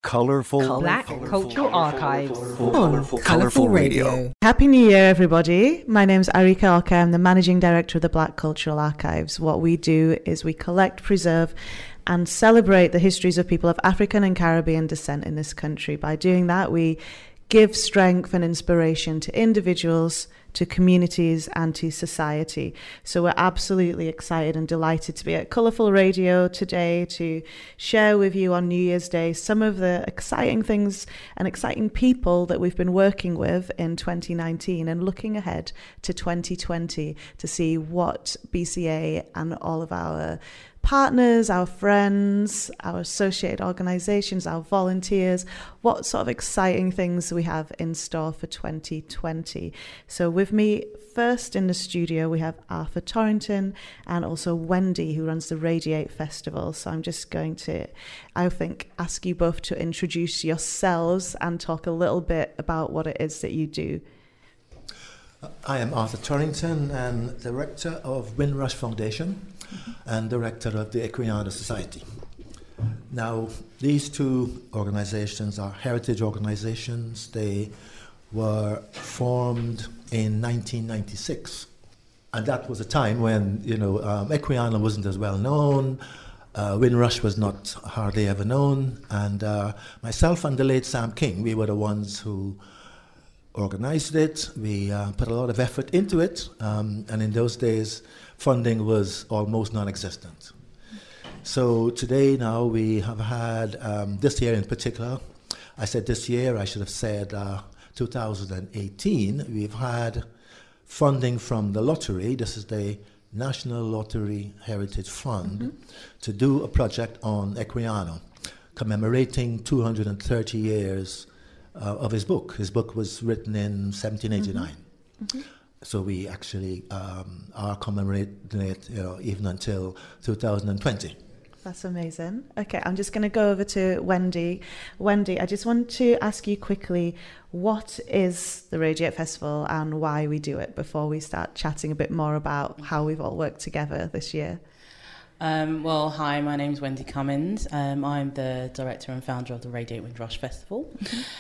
Colorful Black Cultural Archives on Colorful Radio. Happy New Year, everybody. My name's Arika Alka. I'm the Managing Director of the Black Cultural Archives. What we do is we collect, preserve, and celebrate the histories of people of African and Caribbean descent in this country. By doing that, we give strength and inspiration to individuals, to communities, and to society. So we're absolutely excited and delighted to be at Colourful Radio today to share with you on New Year's Day some of the exciting things and exciting people that we've been working with in 2019 and looking ahead to 2020 to see what BCA and all of our partners, our friends, our associated organisations, our volunteers, what sort of exciting things we have in store for 2020. So with me first in the studio, we have Arthur Torrington and also Wendy, who runs the Radiate Festival. So I'm just going to, I think, ask you both to introduce yourselves and talk a little bit about what it is that you do. I am Arthur Torrington and Director of Windrush Foundation and Director of the Equiana Society. Now, these two organizations are heritage organizations. They were formed in 1996. And that was a time when, Equiana wasn't as well known. Windrush was not hardly ever known. And myself and the late Sam King, we were the ones who organized it. We put a lot of effort into it, and in those days funding was almost non-existent. So today now we have had, this year in particular, I said this year, I should have said 2018, we've had funding from the lottery. This is the National Lottery Heritage Fund, to do a project on Equiano, commemorating 230 years of his book. His book was written in 1789. So we actually are commemorating it even until 2020. That's amazing. Okay, I'm just going to go over to Wendy. Wendy, I just want to ask you quickly, what is the Radiate Festival and why we do it before we start chatting a bit more about how we've all worked together this year? Well, hi, my name's Wendy Cummins. I'm the director and founder of the Radiate Windrush Festival.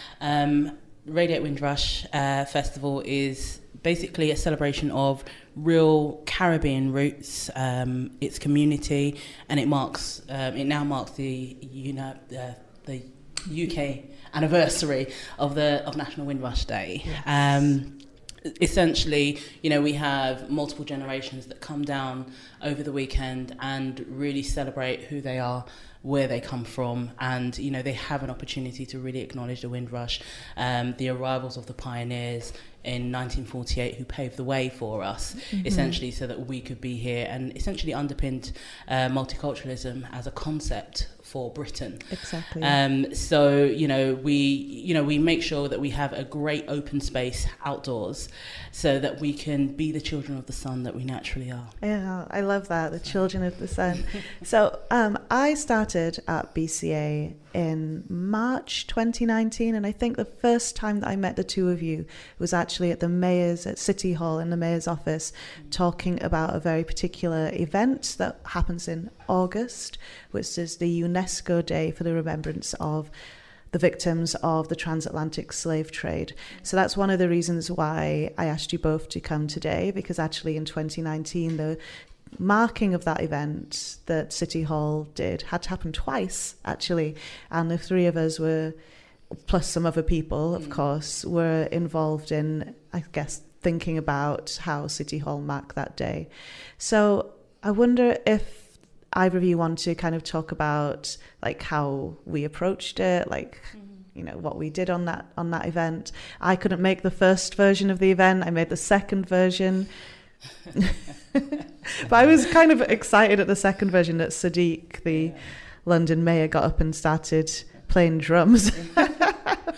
Radiate Windrush Festival is basically a celebration of real Caribbean roots, its community, and it now marks the UK anniversary of National Windrush Day. Yes. Essentially, we have multiple generations that come down over the weekend and really celebrate who they are, where they come from, and they have an opportunity to really acknowledge the Windrush, the arrivals of the pioneers in 1948 who paved the way for us, essentially, so that we could be here, and essentially underpinned multiculturalism as a concept for Britain. Exactly. So we make sure that we have a great open space outdoors, so that we can be the children of the sun that we naturally are. Yeah, I love that, the children of the sun. So I started at BCA in March 2019, and I think the first time that I met the two of you was actually at City Hall in the Mayor's office, talking about a very particular event that happens in August, which is the UNESCO Day for the remembrance of the victims of the transatlantic slave trade. So that's one of the reasons why I asked you both to come today, because actually in 2019 the marking of that event that City Hall did had to happen twice, actually, and the three of us were, plus some other people, of course, were involved in, I guess, thinking about how City Hall marked that day. So I wonder if either of you want to kind of talk about like how we approached it, like what we did on that event. I couldn't make the first version of the event. I made the second version. But I was kind of excited at the second version that Sadiq, the London mayor, got up and started playing drums.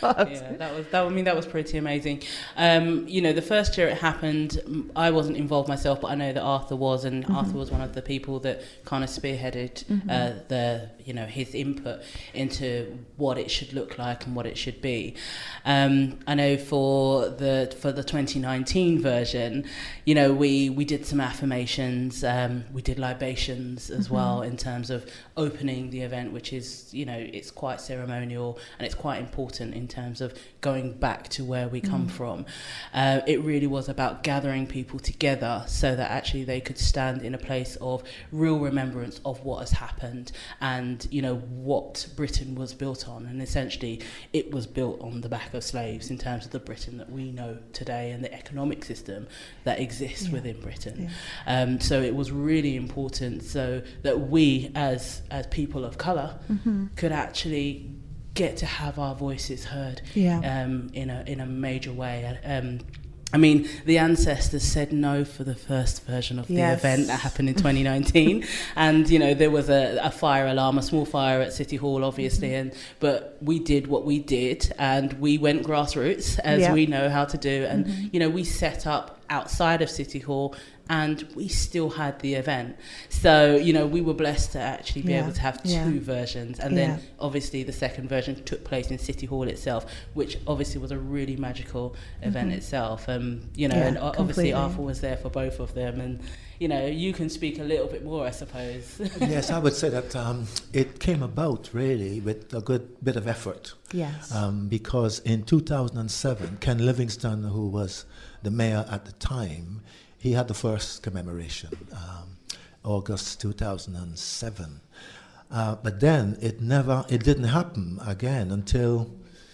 Yeah, that was pretty amazing. The first year it happened, I wasn't involved myself, but I know that Arthur was, and Arthur was one of the people that kind of spearheaded his input into what it should look like and what it should be. I know for the 2019 version, we did some affirmations, we did libations as well, in terms of opening the event, which is, it's quite ceremonial and it's quite important in terms of going back to where we come from. It really was about gathering people together so that actually they could stand in a place of real remembrance of what has happened and, what Britain was built on. And essentially it was built on the back of slaves in terms of the Britain that we know today and the economic system that exists within Britain. So it was really important so that we as people of colour could actually get to have our voices heard in a major way. The ancestors said no for the first version of the event that happened in 2019, and there was a fire alarm, a small fire at City Hall, obviously, but we did what we did, and we went grassroots as we know how to do, and we set up outside of City Hall. And we still had the event. So, we were blessed to actually be able to have two versions. And then, obviously, the second version took place in City Hall itself, which obviously was a really magical event itself. And obviously completely. Arthur was there for both of them. And, you can speak a little bit more, I suppose. Yes, I would say that it came about, really, with a good bit of effort. Yes. Because in 2007, Ken Livingstone, who was the mayor at the time, he had the first commemoration, August 2007. But then it didn't happen again until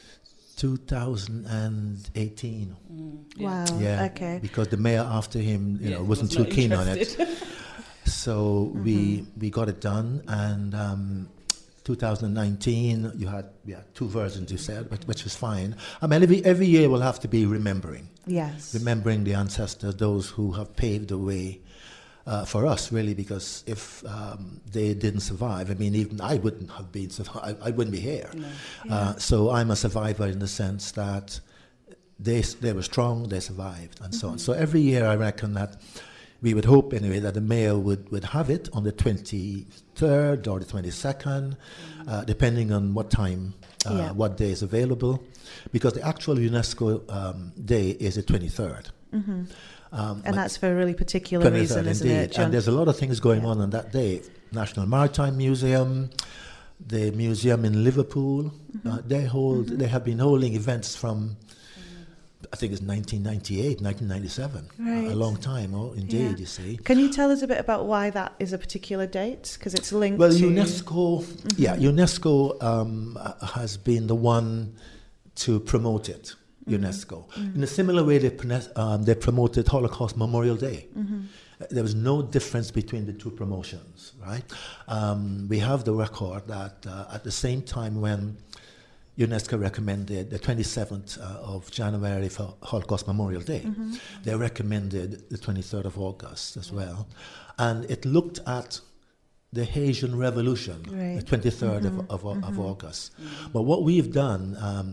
2018. Wow. Yeah. Okay. Because the mayor after him, wasn't too keen on it. So we got it done, and 2019 we had two versions, you said, which was fine. Every year will have to be remembering. Yes. Remembering the ancestors, those who have paved the way for us, really, because if they didn't survive, even I wouldn't have been survived. I wouldn't be here. No. So I'm a survivor in the sense that they were strong, they survived, and so on. So every year I reckon that we would hope, anyway, that the mayor would have it on the 23rd or the 22nd, depending on what time, what day is available, because the actual UNESCO day is the 23rd. And that's for a really particular reason, isn't it, John? And there's a lot of things going on that day. National Maritime Museum, the museum in Liverpool, they have been holding events from, I think it's 1998, 1997, right. A long time, you see. Can you tell us a bit about why that is a particular date? Because it's linked to... UNESCO, UNESCO has been the one to promote it, UNESCO. In a similar way, they promoted Holocaust Memorial Day. There was no difference between the two promotions, right? We have the record that at the same time when UNESCO recommended the 27th of January for Holocaust Memorial Day, they recommended the 23rd of August as well. And it looked at the Haitian Revolution, the 23rd of August. But what we've done,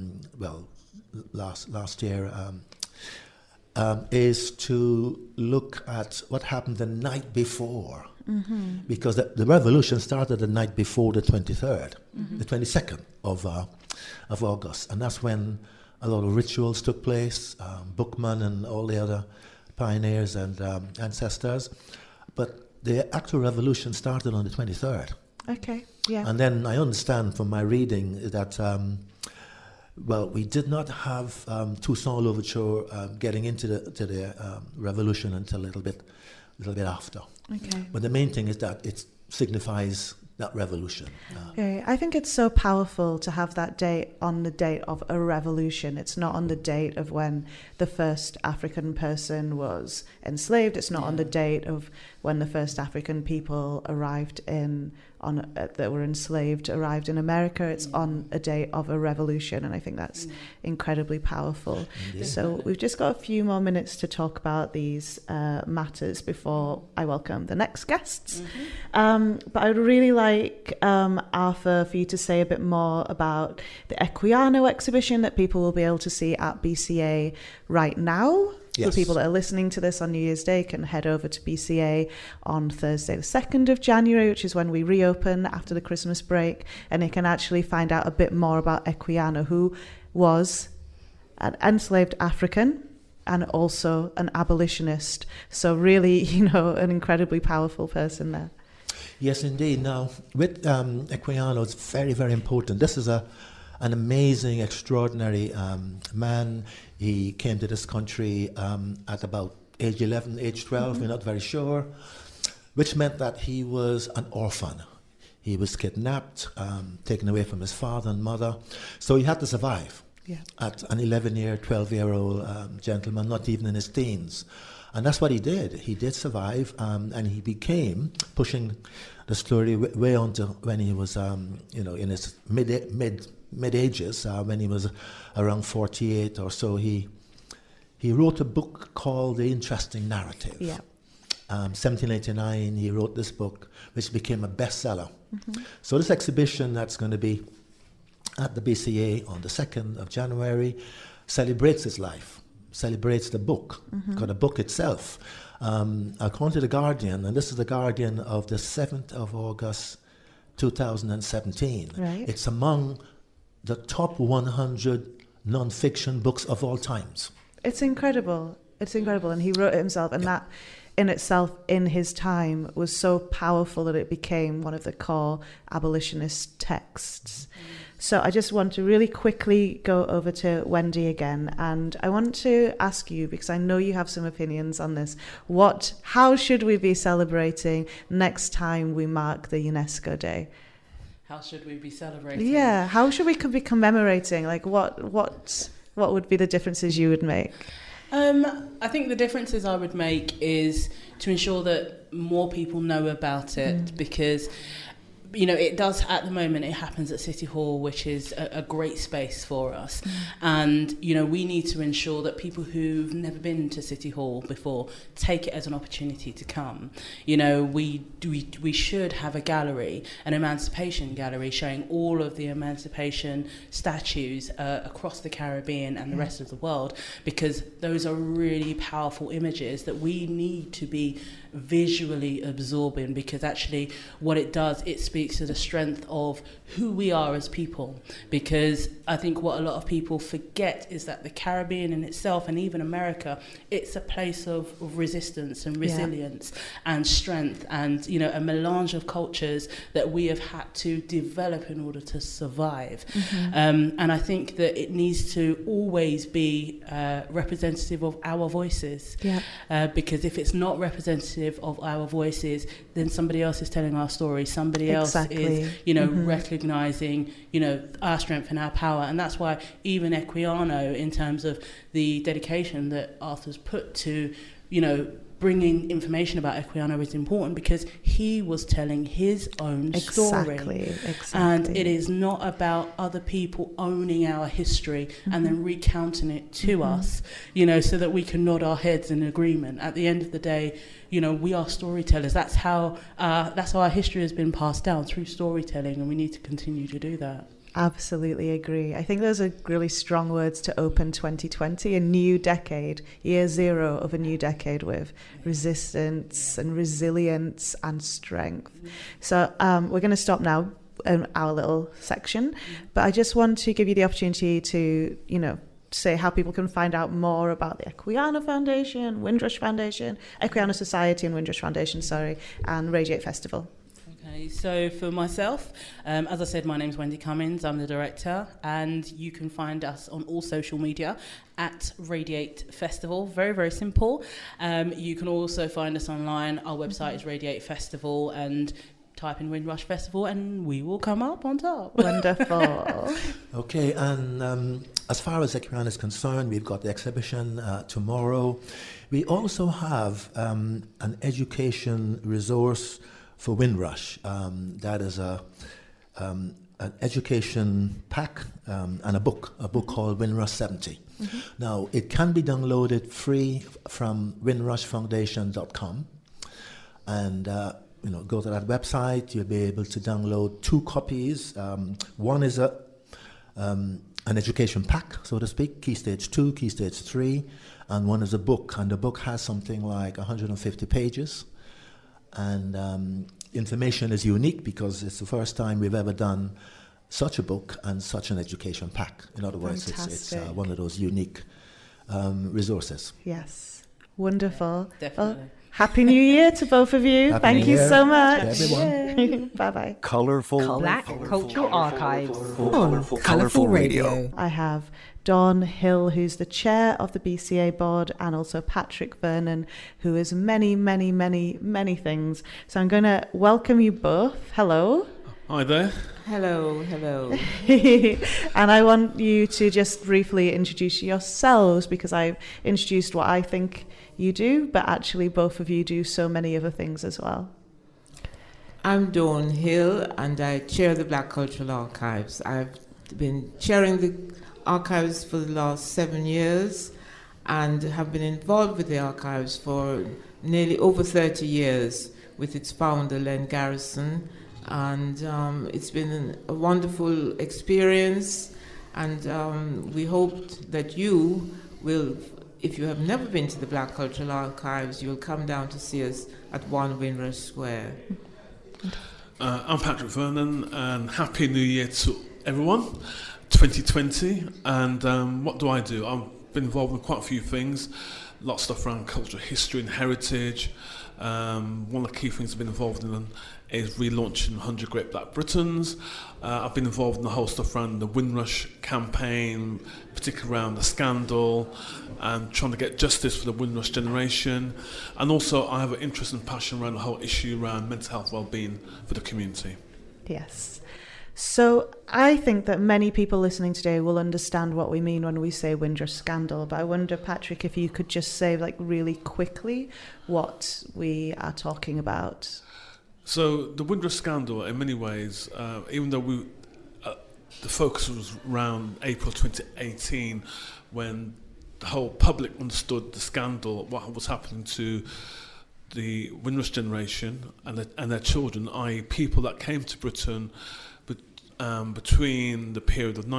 last year, is to look at what happened the night before. Because the revolution started the night before the 23rd, the 22nd of August. And that's when a lot of rituals took place, Bookman and all the other pioneers and ancestors. But the actual revolution started on the 23rd. Okay, yeah. And then I understand from my reading that, we did not have Toussaint Louverture getting into the revolution until a little bit after. Okay. But the main thing is that it signifies that revolution. Okay. I think it's so powerful to have that date on the date of a revolution. It's not on the date of when the first African person was enslaved. It's not on the date of when the first African people arrived that were enslaved arrived in America. It's on a day of a revolution, and I think that's incredibly powerful. Indeed. So we've just got a few more minutes to talk about these matters before I welcome the next guests. But I would really like, Arthur, for you to say a bit more about the Equiano exhibition that people will be able to see at BCA right now. Yes. For people that are listening to this on New Year's Day can head over to BCA on Thursday the 2nd of January, which is when we reopen after the Christmas break, and they can actually find out a bit more about Equiano, who was an enslaved African and also an abolitionist. So really, an incredibly powerful person there. Yes, indeed. Now, with Equiano, it's very, very important. This is an amazing, extraordinary man. He came to this country at about age 11, age 12, we're not very sure, which meant that he was an orphan. He was kidnapped, taken away from his father and mother. So he had to survive at an 11-year, 12-year-old gentleman, not even in his teens. And that's what he did. He did survive, and he became, pushing the story way on to when he was, in his mid-ages, when he was around 48 or so, he wrote a book called The Interesting Narrative. 1789, he wrote this book, which became a bestseller. So this exhibition that's going to be at the BCA on the 2nd of January celebrates his life, celebrates the book, because the book itself, according to The Guardian, and this is The Guardian of the 7th of August 2017, it's among the top 100 non-fiction books of all times. It's incredible. It's incredible. And he wrote it himself. And that in itself, in his time, was so powerful that it became one of the core abolitionist texts. So I just want to really quickly go over to Wendy again. And I want to ask you, because I know you have some opinions on this, how should we be celebrating next time we mark the UNESCO Day? How should we be celebrating? Yeah, how should we be commemorating? Like, what would be the differences you would make? I think the differences I would make is to ensure that more people know about it, because it does, at the moment, it happens at City Hall, which is a great space for us. And, we need to ensure that people who've never been to City Hall before take it as an opportunity to come. We should have a gallery, an emancipation gallery, showing all of the emancipation statues across the Caribbean and the rest of the world, because those are really powerful images that we need to be visually absorbing, because actually what it does, it speaks to the strength of who we are as people. Because I think what a lot of people forget is that the Caribbean in itself, and even America, it's a place of resistance and resilience and strength, and a melange of cultures that we have had to develop in order to survive. And I think that it needs to always be representative of our voices, because if it's not representative of our voices, then somebody else is telling our story, somebody else is recognizing our strength and our power. And that's why even Equiano, in terms of the dedication that Arthur's put to bringing information about Equiano, is important, because he was telling his own story. And it is not about other people owning our history and then recounting it to us, so that we can nod our heads in agreement. At the end of the day, we are storytellers. That's how our history has been passed down, through storytelling, and we need to continue to do that. Absolutely agree. I think those are really strong words to open 2020, a new decade, year zero of a new decade with resistance and resilience and strength. So we're going to stop now in our little section, but I just want to give you the opportunity to, say how people can find out more about the Equiano Foundation, Windrush Foundation, Equiano Society and Windrush Foundation, and Radiate Festival. Okay, so for myself, as I said, my name's Wendy Cummins. I'm the director, and you can find us on all social media at Radiate Festival. Very, very simple. You can also find us online. Our website is Radiate Festival, and type in Windrush Festival and we will come up on top. Wonderful. Okay, and as far as Equiano is concerned, we've got the exhibition tomorrow. We also have an education resource for Windrush. That is an education pack and a book called Windrush 70. Mm-hmm. Now, it can be downloaded free from windrushfoundation.com. And go to that website. You'll be able to download 2 copies. One is an education pack, so to speak, Key Stage 2, Key Stage 3, and one is a book. And the book has something like 150 pages. And information is unique because it's the first time we've ever done such a book and such an education pack. In other words, it's one of those unique resources. Yes, wonderful. Definitely. Well, Happy New Year to both of you. Happy Thank New you Year so much. to everyone. Bye-bye. Colorful Black Cultural Archives. on Colorful Radio. I have Dawn Hill, who's the chair of the BCA board, and also Patrick Vernon, who is many, many, many, many things. So I'm going to welcome you both. Hello. Hi there. Hello. And I want you to just briefly introduce yourselves, because I've introduced what I think you do, but actually both of you do so many other things as well. I'm Dawn Hill, and I chair the Black Cultural Archives. I've been chairing the archives for the last 7 years and have been involved with the archives for nearly over 30 years with its founder, Len Garrison. And it's been a wonderful experience, and we hope that you will, if you have never been to the Black Cultural Archives, you'll come down to see us at 1 Windrush Square. I'm Patrick Vernon, and Happy New Year to everyone, 2020. And what do? I've been involved in quite a few things, lots of stuff around cultural history and heritage. One of the key things I've been involved in is relaunching 100 Great Black Britons. I've been involved in the whole stuff around the Windrush campaign, particularly around the scandal, and trying to get justice for the Windrush generation. And also I have an interest and passion around the whole issue around mental health well-being for the community. Yes. So I think that many people listening today will understand what we mean when we say Windrush scandal, but I wonder, Patrick, if you could just say really quickly what we are talking about. So the Windrush scandal, in many ways, even though the focus was around April 2018, when the whole public understood the scandal, what was happening to the Windrush generation and their children, i.e. people that came to Britain between the period of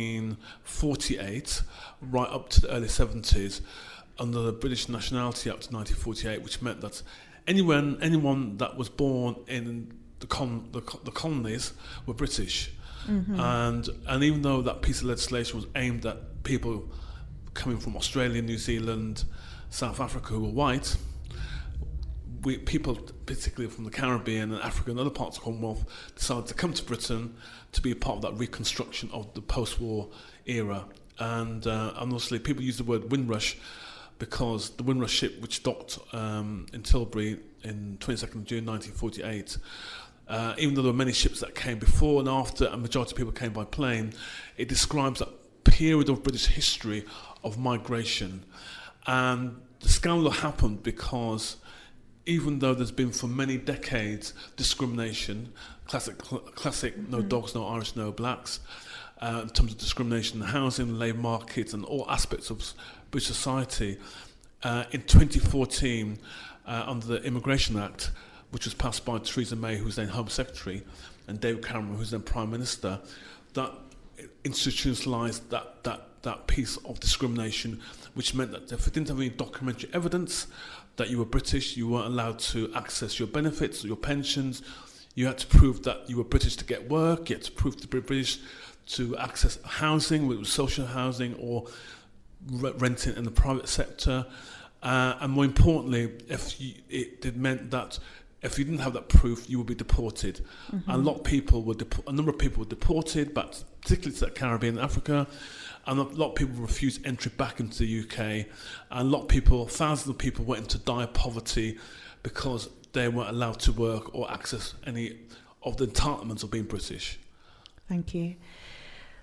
1948 right up to the early 70s under the British Nationality Act of 1948, which meant that anyone that was born in the colonies were British. Mm-hmm. And even though that piece of legislation was aimed at people coming from Australia, New Zealand, South Africa who were white, people, particularly from the Caribbean and Africa and other parts of the Commonwealth, decided to come to Britain to be a part of that reconstruction of the post-war era. And honestly, people use the word Windrush because the Windrush ship, which docked in Tilbury in 22nd of June 1948, even though there were many ships that came before and after, and majority of people came by plane, it describes that period of British history of migration. And the scandal happened because even though there's been for many decades discrimination, classic no dogs, no Irish, no blacks, in terms of discrimination in housing, labour markets and all aspects of British society, in 2014, under the Immigration Act, which was passed by Theresa May, who was then Home Secretary, and David Cameron, who was then Prime Minister, that institutionalised that piece of discrimination, which meant that if you didn't have any documentary evidence that you were British, you weren't allowed to access your benefits or your pensions. You had to prove that you were British to get work. You had to prove to be British to access housing, whether it was social housing or renting in the private sector. And more importantly, it meant that if you didn't have that proof, you would be deported. Mm-hmm. And a number of people were deported, but particularly to the Caribbean and Africa. And a lot of people refused entry back into the UK. And thousands of people went into dire poverty because they weren't allowed to work or access any of the entitlements of being British. Thank you.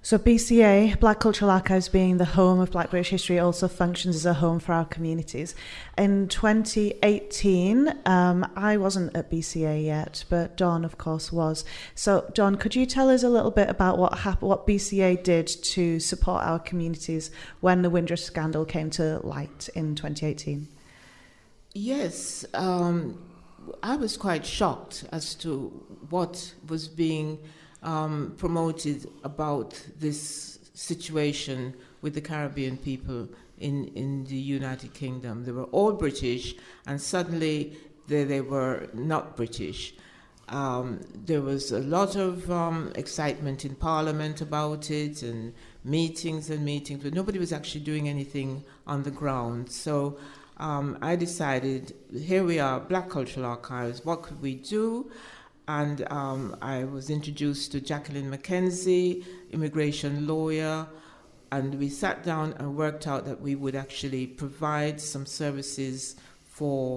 So BCA, Black Cultural Archives, being the home of Black British history, also functions as a home for our communities. In 2018, I wasn't at BCA yet, but Dawn, of course, was. So Dawn, could you tell us a little bit about what BCA did to support our communities when the Windrush scandal came to light in 2018? Yes, I was quite shocked as to what was being promoted about this situation with the Caribbean people in the United Kingdom. They were all British, and suddenly they were not British. There was a lot of excitement in Parliament about it, and meetings, but nobody was actually doing anything on the ground. So I decided, here we are, Black Cultural Archives, what could we do? And I was introduced to Jacqueline McKenzie, immigration lawyer, and we sat down and worked out that we would actually provide some services for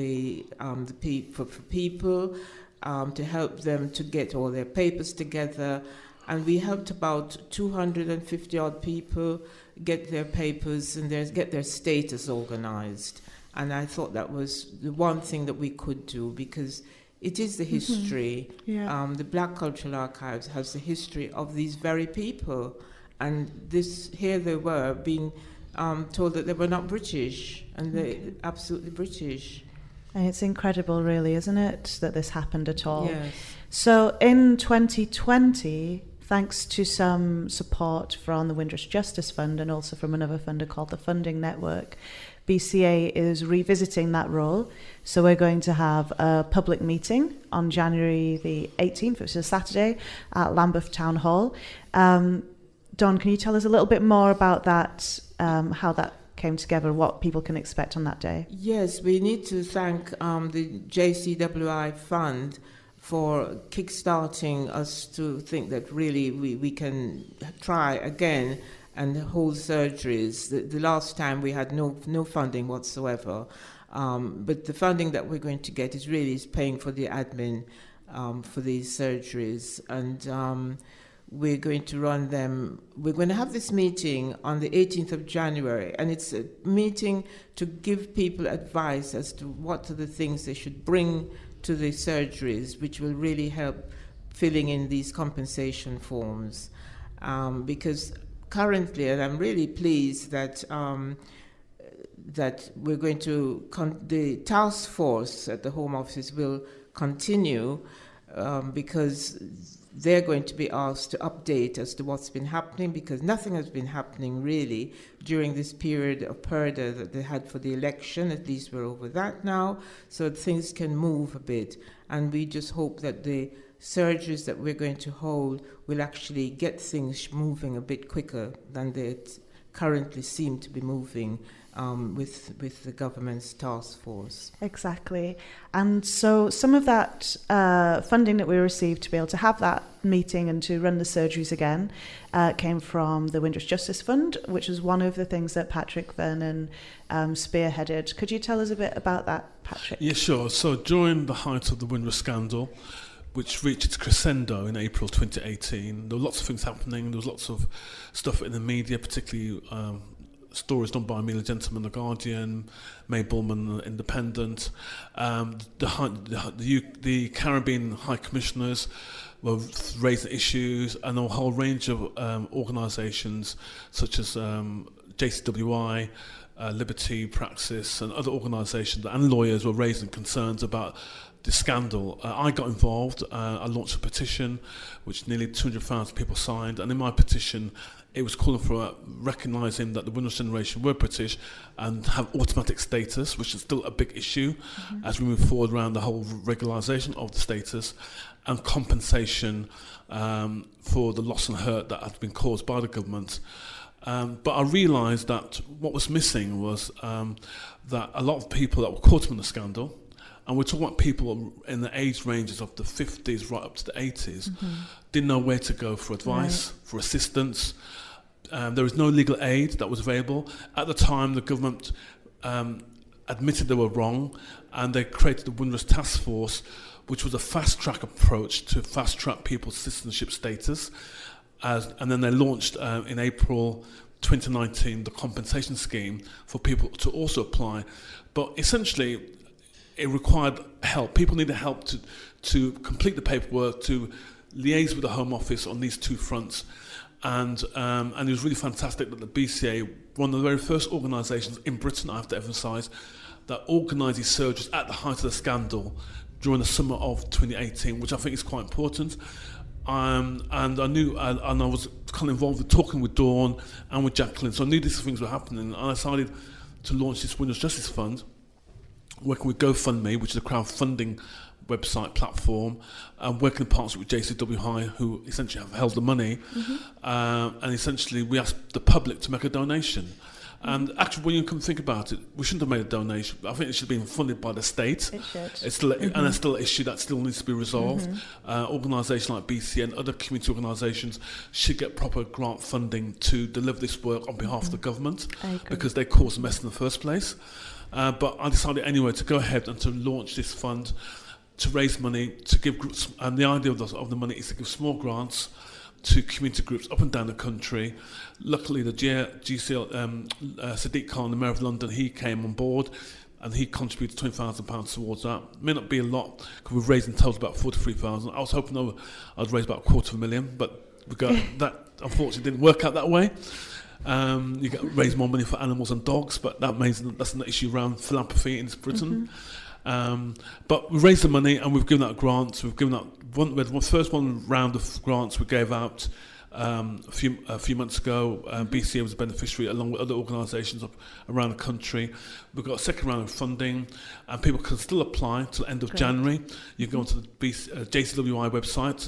people to help them to get all their papers together. And we helped about 250 odd people get their papers and get their status organized. And I thought that was the one thing that we could do, because it is the history. Yeah. The Black Cultural Archives has the history of these very people. And here they were being told that they were not British, and they're absolutely British. And it's incredible, really, isn't it, that this happened at all? Yes. So in 2020, thanks to some support from the Windrush Justice Fund and also from another funder called the Funding Network, BCA is revisiting that role. So we're going to have a public meeting on January the 18th, which is a Saturday, at Lambeth Town Hall. Dawn, can you tell us a little bit more about that, how that came together, what people can expect on that day? Yes, we need to thank the JCWI Fund for kickstarting us to think that really we can try again and hold surgeries. The last time we had no funding whatsoever, but the funding that we're going to get is paying for the admin for these surgeries, and we're going to run them. We're going to have this meeting on the 18th of January, and it's a meeting to give people advice as to what are the things they should bring to the surgeries, which will really help filling in these compensation forms, because currently, and I'm really pleased that that we're going to the task force at the Home Office will continue, because they're going to be asked to update as to what's been happening, because nothing has been happening really during this period of purdah that they had for the election. At least we're over that now, so things can move a bit, and we just hope that the surgeries that we're going to hold will actually get things moving a bit quicker than they currently seem to be moving with the government's task force. Exactly. And so some of that funding that we received to be able to have that meeting and to run the surgeries again came from the Windrush Justice Fund, which was one of the things that Patrick Vernon spearheaded. Could you tell us a bit about that, Patrick? Yeah, sure. So during the height of the Windrush scandal, which reached its crescendo in April 2018, there were lots of things happening. There was lots of stuff in the media, particularly stories done by Amelia Gentleman, The Guardian, May Bullman, The Independent. The Caribbean High Commissioners were raising issues, and a whole range of organisations such as JCWI, Liberty Praxis, and other organisations and lawyers were raising concerns about the scandal. I got involved. I launched a petition which nearly 200,000 people signed, and in my petition it was calling for recognising that the Windrush generation were British and have automatic status, which is still a big issue as we move forward around the whole regularisation of the status, and compensation for the loss and hurt that had been caused by the government. But I realised that what was missing was that a lot of people that were caught up in the scandal, and we're talking about people in the age ranges of the 50s right up to the 80s, didn't know where to go for advice, for assistance. There was no legal aid that was available. At the time, the government admitted they were wrong, and they created the Windrush Task Force, which was a fast-track approach to fast-track people's citizenship status. and then they launched in April 2019 the compensation scheme for people to also apply. But essentially, it required help. People needed help to complete the paperwork, to liaise with the Home Office on these two fronts. And it was really fantastic that the BCA, one of the very first organisations in Britain, I have to emphasise, that organised these surgeries at the height of the scandal during the summer of 2018, which I think is quite important. And I knew, and I was kind of involved with talking with Dawn and with Jacqueline, so I knew these things were happening, and I decided to launch this Windrush Justice Fund, working with GoFundMe, which is a crowdfunding website platform, working in partnership with JCW High, who essentially have held the money, and essentially we asked the public to make a donation. And actually, when you come think about it, we shouldn't have made a donation. I think it should have been funded by the state. It should. It's still, and it's still an issue that still needs to be resolved. Organisations like BCA and other community organisations should get proper grant funding to deliver this work on behalf of the government, because they caused a mess in the first place. But I decided anyway to go ahead and to launch this fund to raise money, to give groups, and the idea of the money is to give small grants to community groups up and down the country. Luckily, the GCL, Sadiq Khan, the Mayor of London, he came on board and he contributed £20,000 towards that. May not be a lot, because we've raised in total about 43,000. I was hoping I'd raise about $250,000, but we got that unfortunately didn't work out that way. You raise more money for animals and dogs, but that's an issue around philanthropy in Britain. But we raised the money and we've given out grants. We've given out the first one round of grants we gave out a few months ago. BCA was a beneficiary along with other organisations around the country. We've got a second round of funding, and people can still apply till the end of January. You can go onto the JCWI website,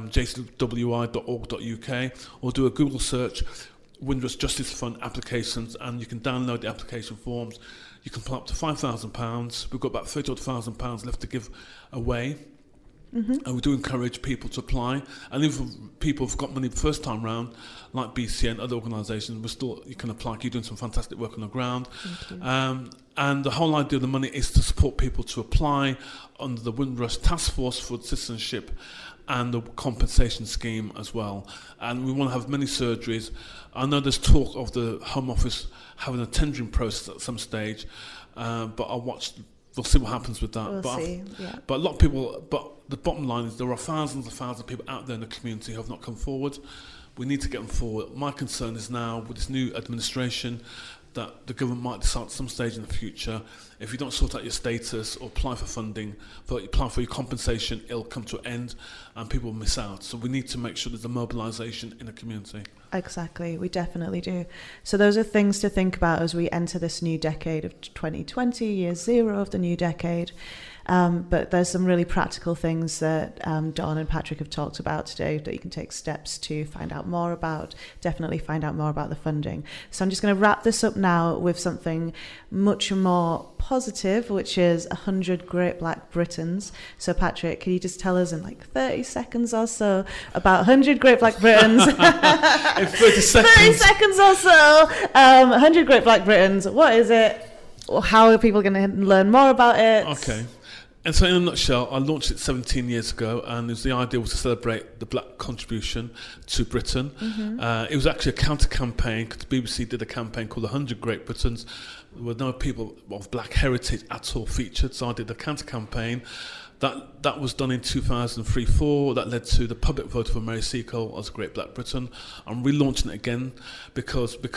jcwi.org.uk, or do a Google search, Windrush Justice Fund applications, and you can download the application forms. You can apply up to £5,000. We've got about £30,000 left to give away. And we do encourage people to apply. And if people have got money the first time round, like BCA and other organisations, you can apply. You're doing some fantastic work on the ground. And the whole idea of the money is to support people to apply under the Windrush Task Force for Citizenship and the compensation scheme as well. And we want to have many surgeries. I know there's talk of the Home Office having a tendering process at some stage, but we'll see what happens with that. But a lot of people, but the bottom line is there are thousands and thousands of people out there in the community who have not come forward. We need to get them forward. My concern is now, with this new administration, that the government might decide at some stage in the future, if you don't sort out your status or apply for funding, apply for your compensation, it'll come to an end and people will miss out. So we need to make sure there's a mobilisation in the community. Exactly, we definitely do. So those are things to think about as we enter this new decade of 2020, year zero of the new decade. But there's some really practical things that Dawn and Patrick have talked about today that you can take steps to find out more about, definitely find out more about the funding. So I'm just going to wrap this up now with something much more positive, which is 100 Great Black Britons. So Patrick, can you just tell us in like 30 seconds or so about 100 Great Black Britons? In 30 seconds. 30 seconds or so. 100 Great Black Britons. What is it? How are people going to learn more about it? Okay. And so in a nutshell, I launched it 17 years ago, and the idea was to celebrate the black contribution to Britain. It was actually a counter-campaign, because the BBC did a campaign called 100 Great Britons. There were no people of black heritage at all featured, so I did a counter-campaign. That was done in 2003-04. That led to the public vote for Mary Seacole as Great Black Briton. I'm relaunching it again because of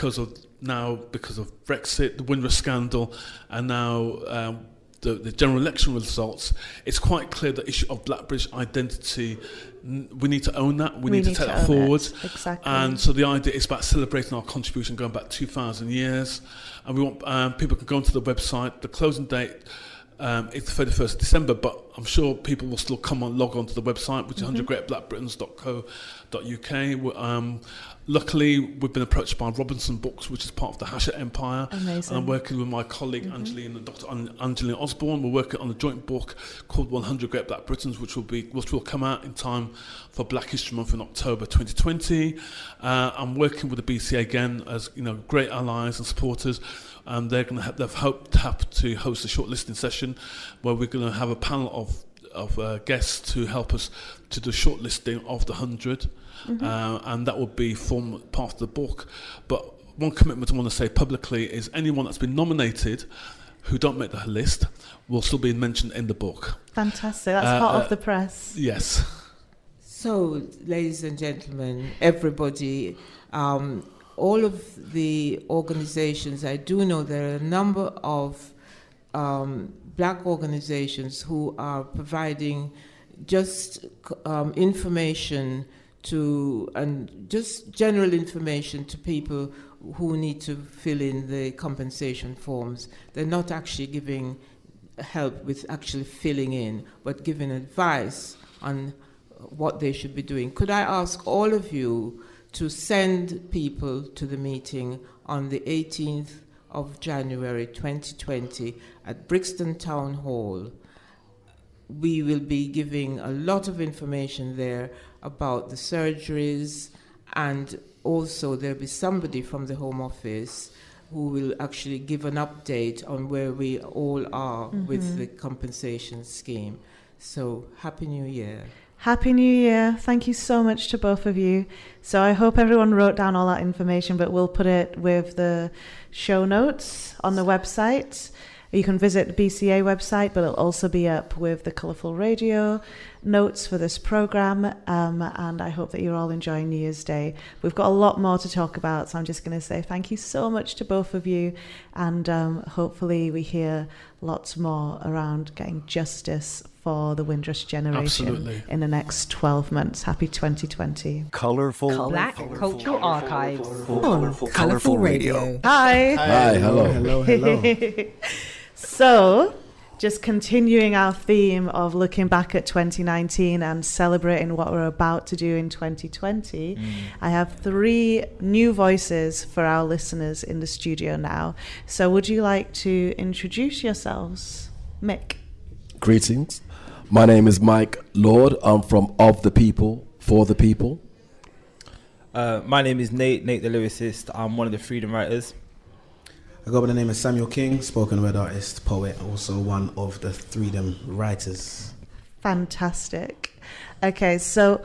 Brexit, the Windrush scandal, and now the general election results. It's quite clear the issue of black British identity, we need to own that. We need to take that forward. Exactly. And so the idea is about celebrating our contribution going back 2,000 years. And we want people can go onto the website. The closing date is the 31st of December, but I'm sure people will still log on to the website, which is 100greatblackbritons.co.uk. Luckily, we've been approached by Robinson Books, which is part of the Hachette Empire. Amazing. And I'm working with my colleague Dr. Angelina Osborne. We're working on a joint book called 100 Great Black Britons, which will come out in time for Black History Month in October 2020. I'm working with the BCA again as great allies and supporters. They've hoped to host a shortlisting session where we're going to have a panel of guests to help us to do shortlisting of the 100. and that will be part of the book. But one commitment I want to say publicly is anyone that's been nominated who don't make the list will still be mentioned in the book. Fantastic. That's hot off the press. Yes. So, ladies and gentlemen, everybody, all of the organizations, I do know there are a number of black organizations who are providing just information and just general information to people who need to fill in the compensation forms. They're not actually giving help with actually filling in, but giving advice on what they should be doing. Could I ask all of you to send people to the meeting on the 18th of January 2020 at Brixton Town Hall? We will be giving a lot of information there about the surgeries, and also there'll be somebody from the Home Office who will actually give an update on where we all are with the compensation scheme. So, Happy New Year. Happy New Year. Thank you so much to both of you. So I hope everyone wrote down all that information, but we'll put it with the show notes on the website. You can visit the BCA website, but it'll also be up with the Colourful Radio notes for this programme. And I hope that you're all enjoying New Year's Day. We've got a lot more to talk about, so I'm just going to say thank you so much to both of you. And hopefully we hear lots more around getting justice for the Windrush generation in the next 12 months. Happy 2020. Colourful Black Cultural Archives on Colourful Radio. Hi. Hi, hello. Hello. So, just continuing our theme of looking back at 2019 and celebrating what we're about to do in 2020, I have 3 new voices for our listeners in the studio now. So would you like to introduce yourselves? Mick. Greetings. My name is Mike Lord. I'm from Of the People, For the People. My name is Nate the lyricist. I'm one of the Freedom Writers. I go by the name of Samuel King, spoken word artist, poet, also one of the Freedom Writers. Fantastic. Okay, so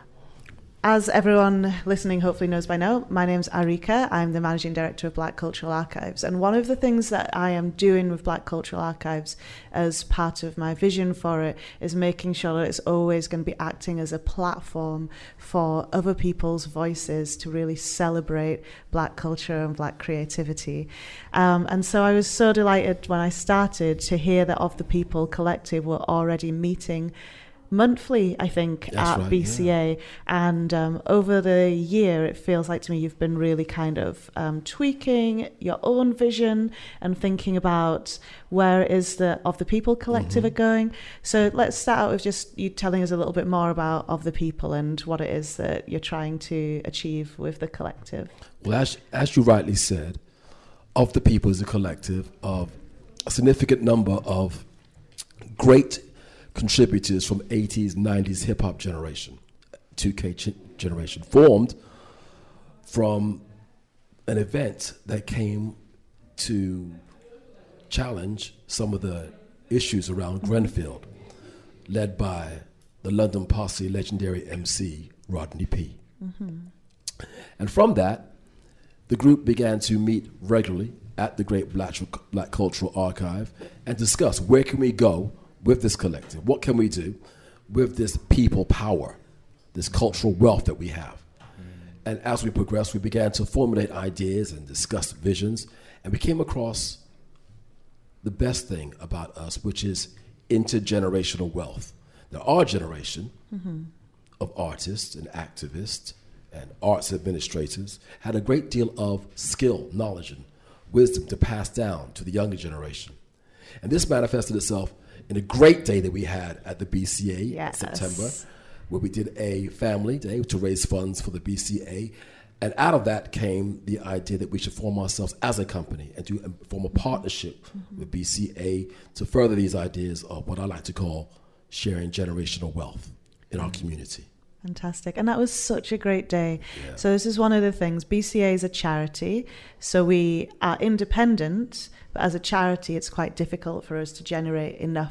as everyone listening hopefully knows by now, my name's Arika. I'm the Managing Director of Black Cultural Archives. And one of the things that I am doing with Black Cultural Archives as part of my vision for it is making sure that it's always going to be acting as a platform for other people's voices to really celebrate Black culture and Black creativity. And so I was so delighted when I started to hear that Of the People Collective were already meeting monthly, I think, at BCA. And over the year, it feels like to me you've been really kind of tweaking your own vision and thinking about where it is that Of the People Collective are going. So let's start out with just you telling us a little bit more about Of the People and what it is that you're trying to achieve with the collective. Well, as you rightly said, Of the People is a collective of a significant number of great contributors from 80s, 90s hip-hop generation, 2K generation, formed from an event that came to challenge some of the issues around Grenfell, led by the London Posse legendary MC Rodney P. And from that, the group began to meet regularly at the Great Black Cultural Archive and discuss where can we go with this collective. What can we do with this people power, this cultural wealth that we have? And as we progressed, we began to formulate ideas and discuss visions, and we came across the best thing about us, which is intergenerational wealth. Now, our generation of artists and activists and arts administrators had a great deal of skill, knowledge, and wisdom to pass down to the younger generation. And this manifested itself in a great day that we had at the BCA in September, where we did a family day to raise funds for the BCA. And out of that came the idea that we should form ourselves as a company and form a partnership with BCA to further these ideas of what I like to call sharing generational wealth in our community. Fantastic. And that was such a great day. Yeah. So this is one of the things. BCA is a charity, so we are independent, but as a charity, it's quite difficult for us to generate enough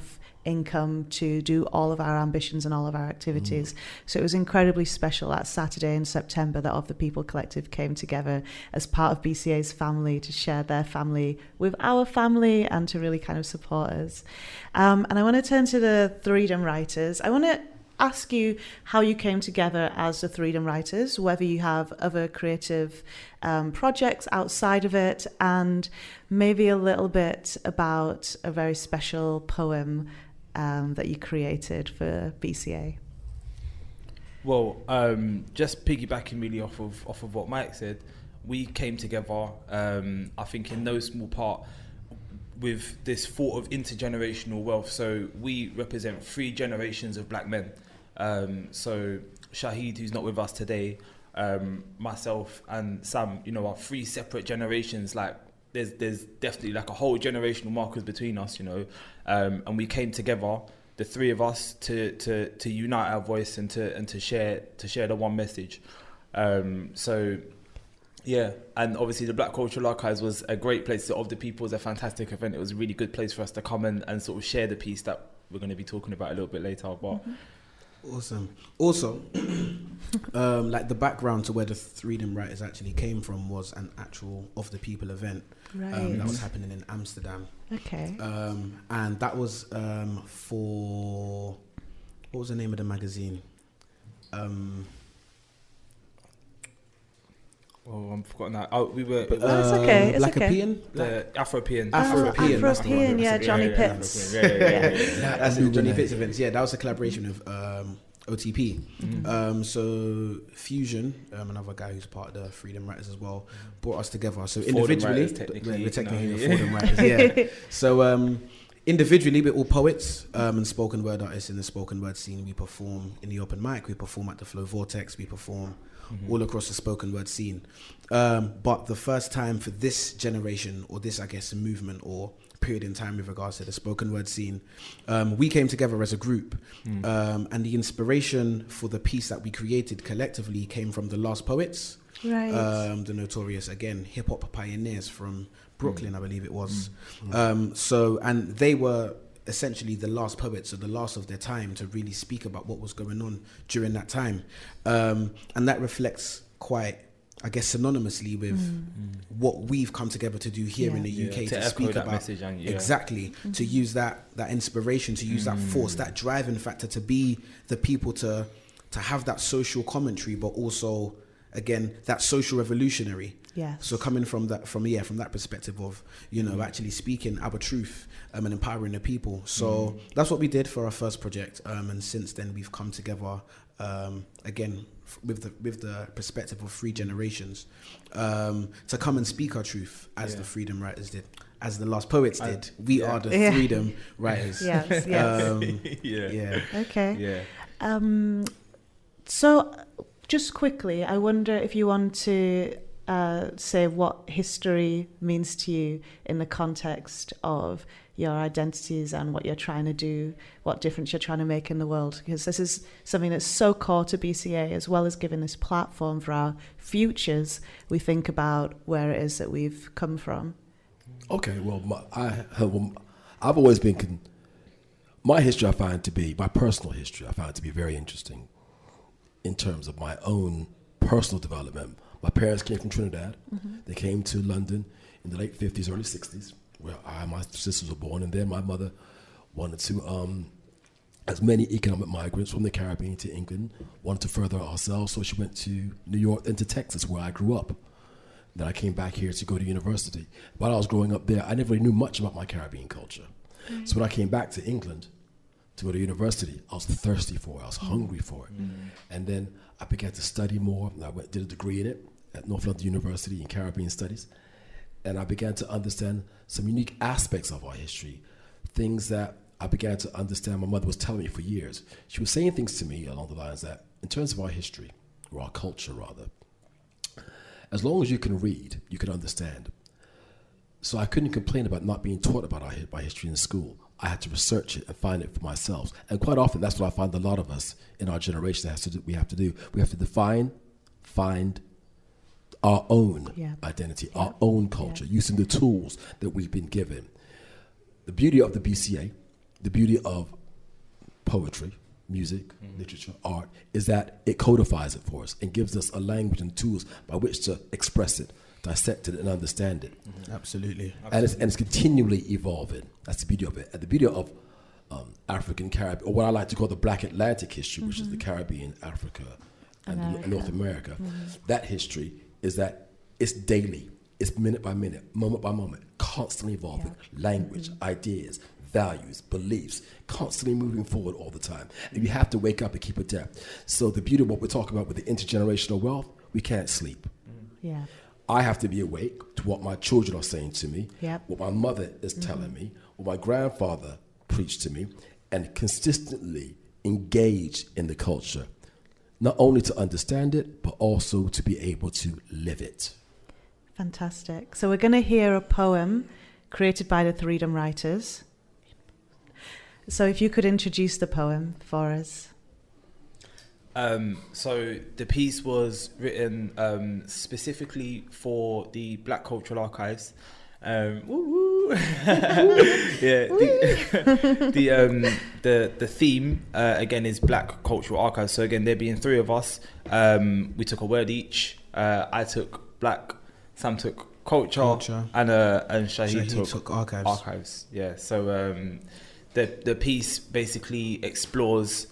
income to do all of our ambitions and all of our activities. So it was incredibly special that Saturday in September that Of the People Collective came together as part of BCA's family to share their family with our family and to really kind of support us. And I want to turn to the Freedom Writers. I want to ask you how you came together as the Freedom Writers, whether you have other creative projects outside of it, and maybe a little bit about a very special poem that you created for BCA. Well, just piggybacking really off of what Mike said, we came together, I think in no small part, with this thought of intergenerational wealth. So we represent 3 generations of black men. So Shahid, who's not with us today, myself and Sam, are 3 separate generations. Like there's definitely like a whole generational markers between us, and we came together, the 3 of us, to unite our voice and to share the one message. So yeah, and obviously the Black Cultural Archives was a great place. Of the People was a fantastic event. It was a really good place for us to come and sort of share the piece that we're going to be talking about a little bit later. But Awesome. Also, like the background to where the Freedom Writers actually came from was an actual Of the People event that was happening in Amsterdam. Okay. And that was for, what was the name of the magazine? Oh, I'm forgotten that. Oh, we were. It's okay. It's Lycopean? The Afropean. Afropean. That's the one. Afropean, yeah, Johnny Pitts. Yeah, that's the Johnny Pitts events. Yeah, that was a collaboration with OTP. So Fusion, another guy who's part of the Freedom Writers as well, brought us together. So individually, we're technically the Freedom Writers. Yeah. So individually, we're all poets and spoken word artists in the spoken word scene. We perform in the open mic. We perform at the Flow Vortex. We perform all across the spoken word scene. But the first time for this generation, or this, I guess, movement or period in time with regards to the spoken word scene, we came together as a group. And the inspiration for the piece that we created collectively came from the Last Poets, the notorious, again, hip-hop pioneers from Brooklyn, I believe it was. And they were essentially the last poets, or the last of their time, to really speak about what was going on during that time. And that reflects quite, I guess, synonymously with what we've come together to do here in the UK, to speak about message and, exactly, to use that inspiration, to use that force, that driving factor, to be the people to have that social commentary, but also, again, that social revolutionary. Yeah. So coming from that perspective of, actually speaking our truth and empowering the people. So that's what we did for our first project. And since then we've come together, again, with the perspective of 3 generations, to come and speak our truth as the Freedom Writers did, as the Last Poets did. We are the Freedom Writers. Yes. Okay. Yeah. So just quickly, I wonder if you want to say what history means to you in the context of your identities and what you're trying to do, what difference you're trying to make in the world, because this is something that's so core to BCA, as well as giving this platform for our futures. We think about where it is that we've come from. Okay, well, I've always been, my history I find to be, my personal history I find to be very interesting in terms of my own personal development. My parents came from Trinidad. They came to London in the late 50s, early 60s, where I and my sisters were born. And then my mother wanted to, as many economic migrants from the Caribbean to England, wanted to further ourselves. So she went to New York and to Texas, where I grew up. Then I came back here to go to university. While I was growing up there, I never really knew much about my Caribbean culture. So when I came back to England to go to university, I was thirsty for it. I was hungry for it. And then I began to study more. I did a degree in it at North London University in Caribbean Studies. And I began to understand some unique aspects of our history, things that I began to understand my mother was telling me for years. She was saying things to me along the lines that, in terms of our history, or our culture rather, as long as you can read, you can understand. So I couldn't complain about not being taught about my history in school. I had to research it and find it for myself. And quite often, that's what I find a lot of us in our generation we have to do. We have to find our own identity, our own culture, using the tools that we've been given. The beauty of the BCA, the beauty of poetry, music, literature, art, is that it codifies it for us and gives us a language and tools by which to express it, dissect it, and understand it. Absolutely. And it's continually evolving. That's the beauty of it. And the beauty of African Caribbean, or what I like to call the Black Atlantic history, which is the Caribbean, Africa, and North America. That history is that it's daily, it's minute by minute, moment by moment, constantly evolving. Language, ideas, values, beliefs, constantly moving forward all the time. And you have to wake up and keep a depth. So the beauty of what we're talking about with the intergenerational wealth, we can't sleep. Yeah. I have to be awake to what my children are saying to me, Yep. what my mother is telling me, what my grandfather preached to me, and consistently engage in the culture, not only to understand it, but also to be able to live it. Fantastic. So we're going to hear a poem created by the Freedom Writers. So if you could introduce the poem for us. So the piece was written specifically for the Black Cultural Archives. Yeah, the theme again is Black Cultural Archives. So again, there being three of us, we took a word each. I took Black, Sam took culture. and Shahid took archives. Yeah. So the piece basically explores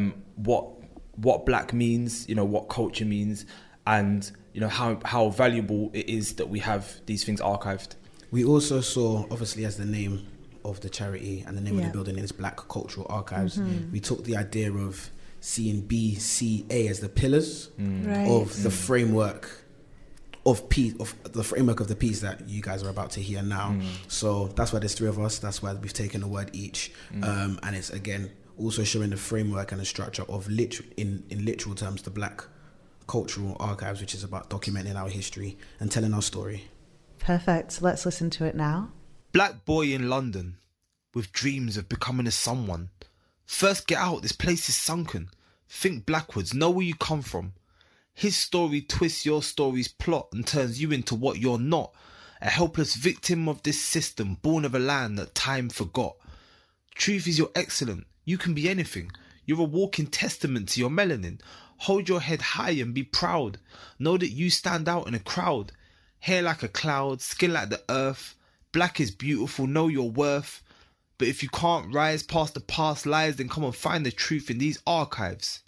what Black means, what culture means, and how valuable it is that we have these things archived. We also saw, obviously, as the name of the charity and the name of the building is Black Cultural Archives, we took the idea of seeing BCA as the pillars of the framework of peace, of the framework of the piece that you guys are about to hear now. So that's why there's three of us. That's why we've taken a word each, and it's again also showing the framework and the structure of in literal terms the Black Cultural Archives, which is about documenting our history and telling our story. Perfect. Let's listen to it now. Black boy in London with dreams of becoming a someone. First get out, this place is sunken. Think backwards, know where you come from. His story twists your story's plot and turns you into what you're not. A helpless victim of this system, born of a land that time forgot. Truth is you're excellent. You can be anything. You're a walking testament to your melanin. Hold your head high and be proud. Know that you stand out in a crowd. Hair like a cloud, skin like the earth. Black is beautiful, know your worth. But if you can't rise past the past lies, then come and find the truth in these archives.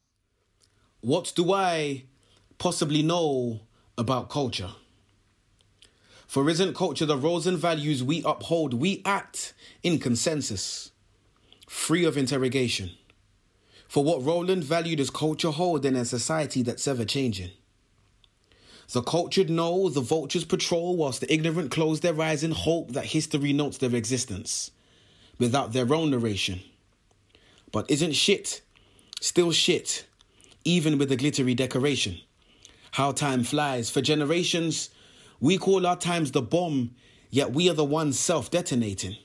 What do I possibly know about culture? For isn't culture the roles and values we uphold? We act in consensus, free of interrogation. For what role and value does culture hold in a society that's ever changing? The cultured know, the vultures patrol, whilst the ignorant close their eyes in hope that history notes their existence, without their own narration. But isn't shit still shit, even with the glittery decoration? How time flies. For generations, we call our times the bomb, yet we are the ones self-detonating.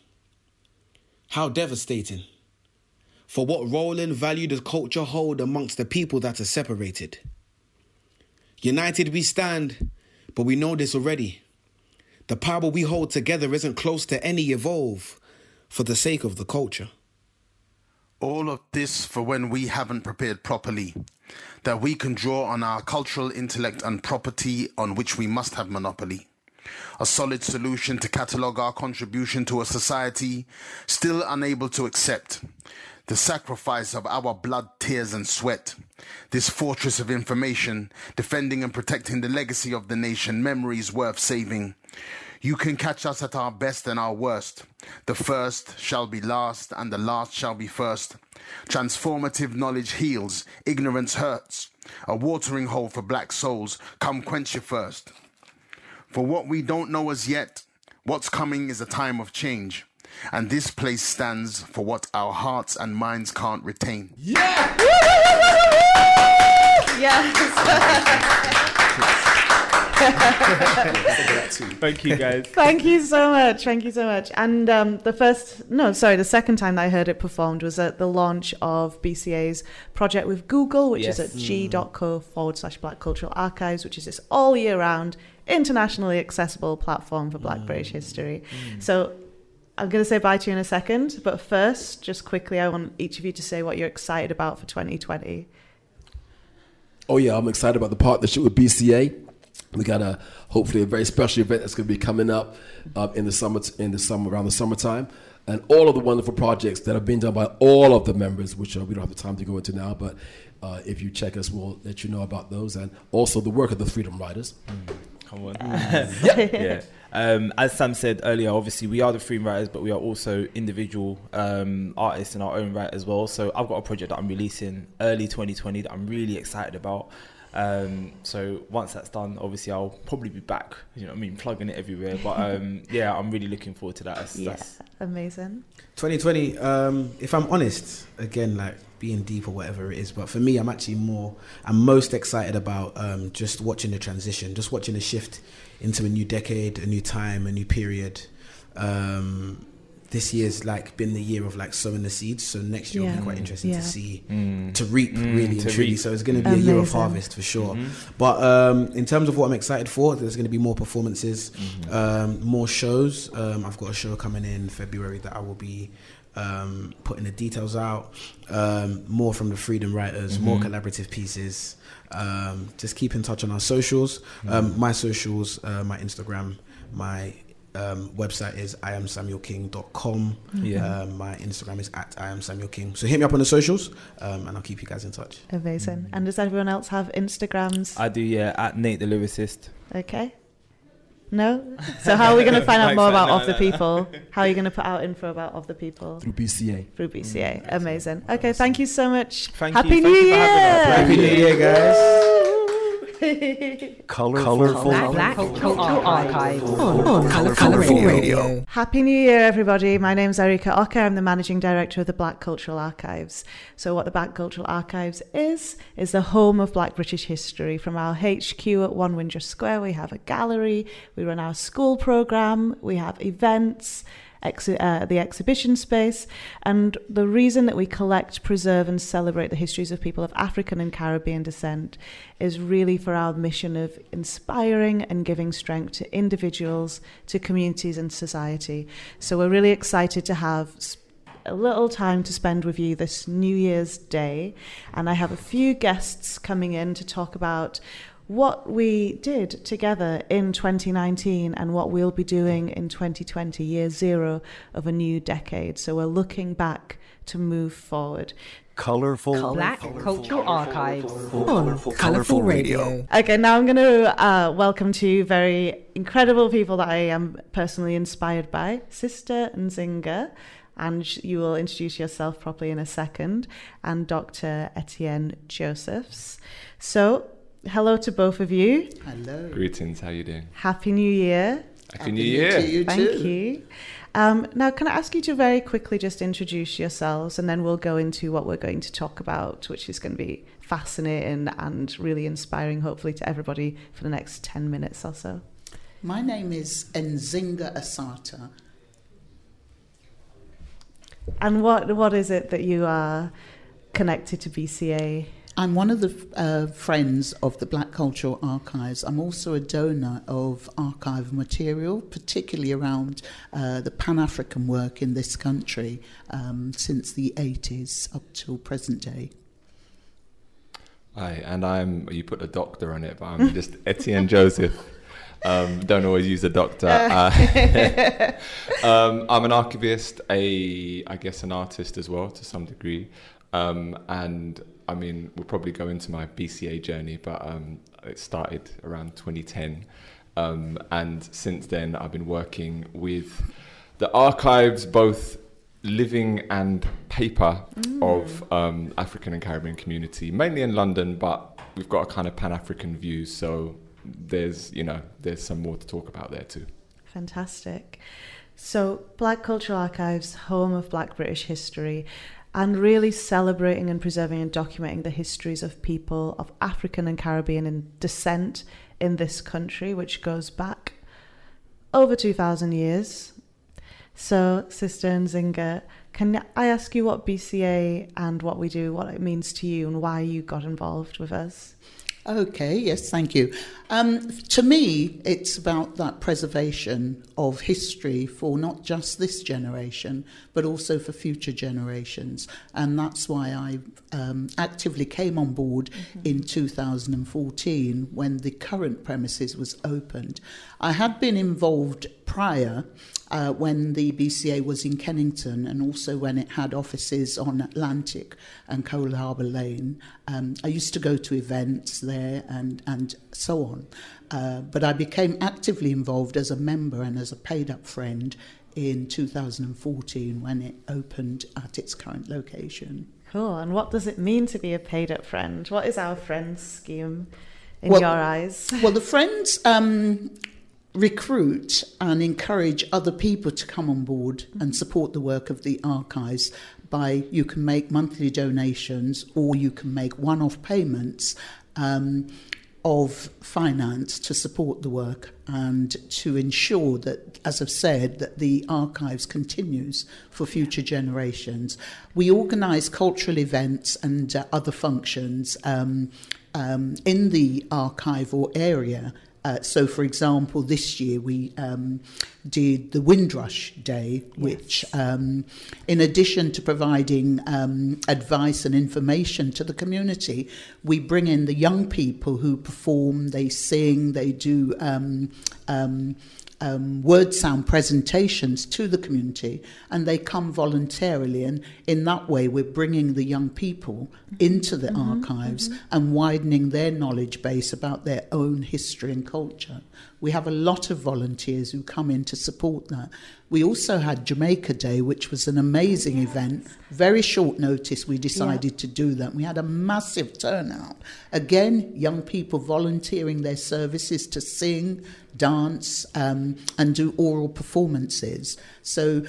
How devastating. For what role and value does culture hold amongst the people that are separated? United we stand, but we know this already. The power we hold together isn't close to any evolve for the sake of the culture. All of this for when we haven't prepared properly, that we can draw on our cultural intellect and property on which we must have monopoly. A solid solution to catalogue our contribution to a society still unable to accept the sacrifice of our blood, tears and sweat. This fortress of information, defending and protecting the legacy of the nation, memories worth saving. You can catch us at our best and our worst. The first shall be last and the last shall be first. Transformative knowledge heals, ignorance hurts. A watering hole for black souls, come quench your thirst. For what we don't know as yet, what's coming is a time of change. And this place stands for what our hearts and minds can't retain. Yeah! Yes! Thank you, guys. Thank you so much. Thank you so much. And the second time that I heard it performed was at the launch of BCA's project with Google, which is at g.co/Black Cultural Archives, which is this all year round, internationally accessible platform for Black British history. So I'm going to say bye to you in a second, but first, just quickly, I want each of you to say what you're excited about for 2020. Oh yeah, I'm excited about the partnership with BCA. We got hopefully a very special event that's going to be coming up in the summer, around the summertime, and all of the wonderful projects that have been done by all of the members, which we don't have the time to go into now, but if you check us, we'll let you know about those, and also the work of the Freedom Riders. Come on. Yeah. As Sam said earlier, obviously we are the Freedom Riders, but we are also individual artists in our own right as well. So I've got a project that I'm releasing early 2020 that I'm really excited about. So once that's done, obviously I'll probably be back, plugging it everywhere. But yeah, I'm really looking forward to that. That's amazing. 2020, if I'm honest, again, like being deep or whatever it is, but for me, I'm most excited about just watching the transition, just watching the shift into a new decade, a new time, a new period. This year's like been the year of like sowing the seeds, so next year will be quite interesting to see, to reap really and truly. So it's going to be a year of harvest for sure. But in terms of what I'm excited for, there's going to be more performances, more shows. I've got a show coming in February that I will be putting the details out, more from the Freedom Writers, more collaborative pieces. Just keep in touch on our socials. My socials, my Instagram, my website is iamsamuelking.com. My Instagram is @iamsamuelking. So hit me up on the socials, and I'll keep you guys in touch. Amazing. And does everyone else have Instagrams? I do, yeah, @Nate the Lyricist. Okay. No? So how are we going to find out more about Of The People? How are you going to put out info about Of The People? Through BCA. Through BCA. Amazing. Okay, thank you so much. Happy New Year! Happy New Year, guys. Colorful Black Cultural Archive on Colourful Radio. Happy New Year, everybody. My name's Erica Ocker. I'm the Managing Director of the Black Cultural Archives. So what the Black Cultural Archives is the home of Black British history. From our HQ at 1 Windrush Square, we have a gallery, we run our school programme, we have events, the exhibition space, and the reason that we collect, preserve and celebrate the histories of people of African and Caribbean descent is really for our mission of inspiring and giving strength to individuals, to communities and society. So we're really excited to have a little time to spend with you this New Year's Day, and I have a few guests coming in to talk about what we did together in 2019 and what we'll be doing in 2020, year zero of a new decade. So we're looking back to move forward. Colorful Black Cultural Archives on Colourful Radio. Okay, now I'm going to welcome two very incredible people that I am personally inspired by, Sister Nzinga, and you will introduce yourself properly in a second, and Dr. Etienne Josephs. So, hello to both of you. Hello. Greetings, how are you doing? Happy New Year. Happy New Year to you. Thank you. Now, can I ask you to very quickly just introduce yourselves, and then we'll go into what we're going to talk about, which is going to be fascinating and really inspiring, hopefully, to everybody for the next 10 minutes or so. My name is Nzinga Asata. And what is it that you are connected to BCA? I'm one of the friends of the Black Cultural Archives. I'm also a donor of archive material, particularly around the Pan-African work in this country since the 80s up till present day. Hi, and you put a doctor on it, but I'm just Etienne Joseph. Don't always use a doctor. I'm an archivist, I guess an artist as well to some degree. And I mean, we'll probably go into my BCA journey, but it started around 2010. And since then, I've been working with the archives, both living and paper, of African and Caribbean community, mainly in London, but we've got a kind of Pan-African view. So there's some more to talk about there too. Fantastic. So Black Cultural Archives, home of Black British history, and really celebrating and preserving and documenting the histories of people of African and Caribbean descent in this country, which goes back over 2,000 years. So, Sister Nzinga, can I ask you what BCA and what we do, what it means to you and why you got involved with us? Okay, yes, thank you. To me, it's about that preservation of history for not just this generation, but also for future generations. And that's why I actively came on board in 2014 when the current premises was opened. I had been involved prior when the BCA was in Kennington, and also when it had offices on Atlantic and Coal Harbour Lane. I used to go to events there and so on. But I became actively involved as a member and as a paid-up friend in 2014 when it opened at its current location. Cool. And what does it mean to be a paid-up friend? What is our Friends scheme in your eyes? Well, the Friends recruit and encourage other people to come on board and support the work of the archives by, you can make monthly donations or you can make one-off payments of finance to support the work and to ensure that, as I've said, that the archives continues for future generations. We organise cultural events and other functions in the archival area. So, for example, this year we did the Windrush Day, which, in addition to providing advice and information to the community, we bring in the young people who perform, they sing, they do word sound presentations to the community, and they come voluntarily, and in that way we're bringing the young people into the archives and widening their knowledge base about their own history and culture. We have a lot of volunteers who come in to support that. We also had Jamaica Day, which was an amazing event. Very short notice we decided to do that. We had a massive turnout. Again, young people volunteering their services to sing, dance, and do oral performances. So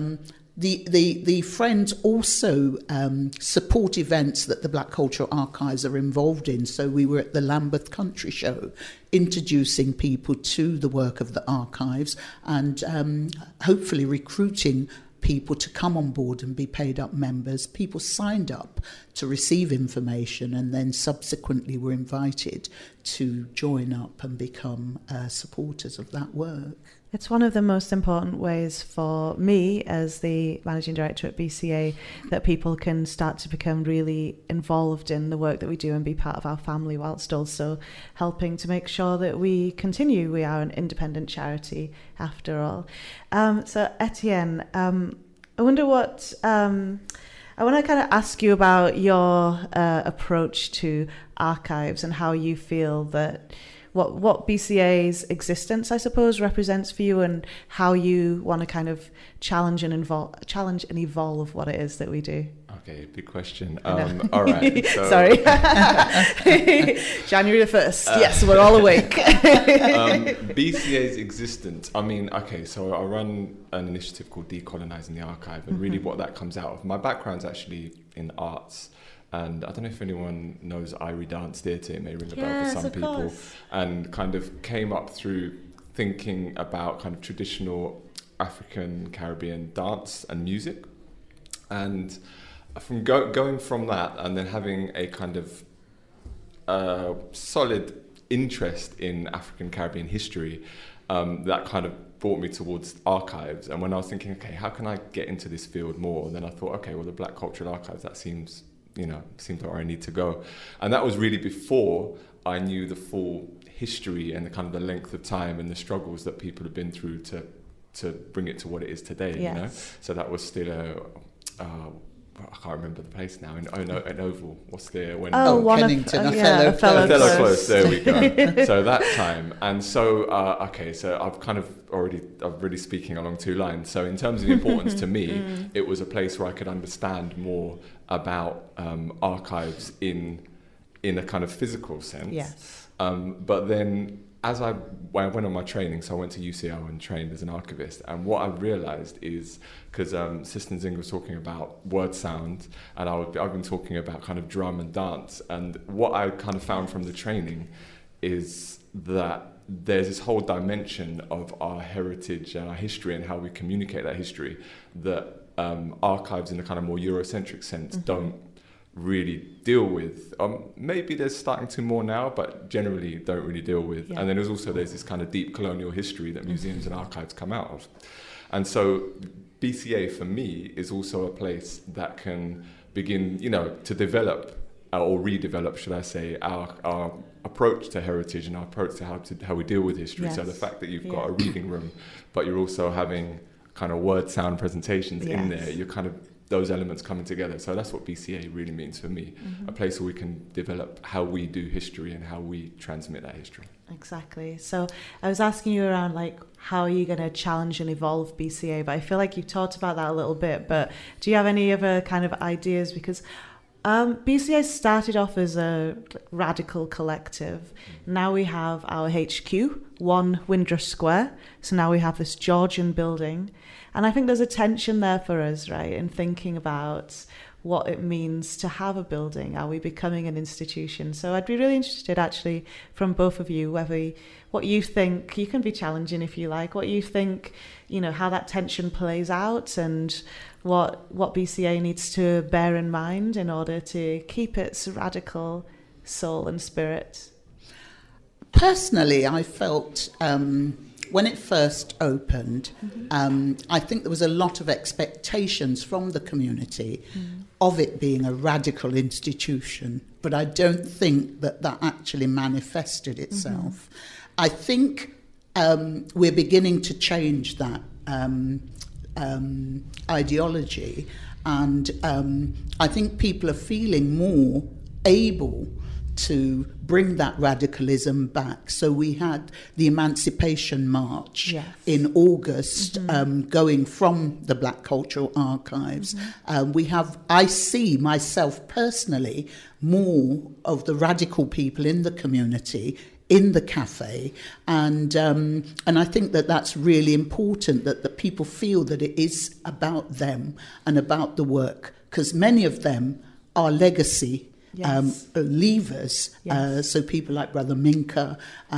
the Friends also support events that the Black Cultural Archives are involved in. So we were at the Lambeth Country Show, introducing people to the work of the archives and hopefully recruiting people to come on board and be paid up members. People signed up to receive information and then subsequently were invited to join up and become supporters of that work. It's one of the most important ways for me as the Managing Director at BCA that people can start to become really involved in the work that we do and be part of our family, whilst also helping to make sure that we continue. We are an independent charity after all. So Etienne, I wonder what... I want to kind of ask you about your approach to archives and how you feel that what BCA's existence, I suppose, represents for you, and how you want to kind of challenge and evolve what it is that we do. Okay, big question. All right. So Sorry. January the 1st. Yes, we're all awake. BCA's existence. I mean, okay, so I run an initiative called Decolonizing the Archive, and really what that comes out of. My background's actually in arts. And I don't know if anyone knows Irie Dance Theatre. It may ring a bell for some people. Course. And kind of came up through thinking about kind of traditional African Caribbean dance and music. And from going from that and then having a kind of solid interest in African Caribbean history, that kind of brought me towards archives. And when I was thinking, okay, how can I get into this field more? And then I thought, okay, well, the Black Cultural Archives, that seems where I need to go. And that was really before I knew the full history and the kind of the length of time and the struggles that people have been through to bring it to what it is today, you know? So that was still I can't remember the place now, in Oval. What's the... Kennington, Othello Close, there we go. So that time. And so, so I'm really speaking along two lines. So in terms of the importance to me, it was a place where I could understand more about archives in a kind of physical sense. Yes. But then as I went on my training, so I went to UCL and trained as an archivist, and what I realised is, because Sister Nzinga was talking about word sound, and I've been talking about kind of drum and dance, and what I kind of found from the training is that there's this whole dimension of our heritage and our history and how we communicate that history that archives in a kind of more Eurocentric sense don't really deal with. Maybe they're starting to more now, but generally don't really deal with. Yeah. And then there's this kind of deep colonial history that museums and archives come out of. And so BCA for me is also a place that can begin, to develop or redevelop, should I say, our approach to heritage and our approach to how we deal with history. Yes. So the fact that you've got a reading room, but you're also having kind of word sound presentations in there, you're kind of those elements coming together. So that's what BCA really means for me, a place where we can develop how we do history and how we transmit that history. Exactly. So I was asking you around how are you going to challenge and evolve BCA, but I feel like you've talked about that a little bit, but do you have any other kind of ideas? Because BCA started off as a radical collective. Now we have our HQ, 1 Windrush Square. So now we have this Georgian building. And I think there's a tension there for us, right, in thinking about what it means to have a building. Are we becoming an institution? So I'd be really interested, actually, from both of you, what you think, you can be challenging if you like, what you think, how that tension plays out and what BCA needs to bear in mind in order to keep its radical soul and spirit. Personally, I felt when it first opened, I think there was a lot of expectations from the community of it being a radical institution, but I don't think that actually manifested itself. I think we're beginning to change that ideology, and I think people are feeling more able to bring that radicalism back. So we had the Emancipation March in August, going from the Black Cultural Archives. I see myself personally more of the radical people in the community in the cafe, and I think that's really important, that the people feel that it is about them and about the work, because many of them are legacy leavers, so people like Brother Minka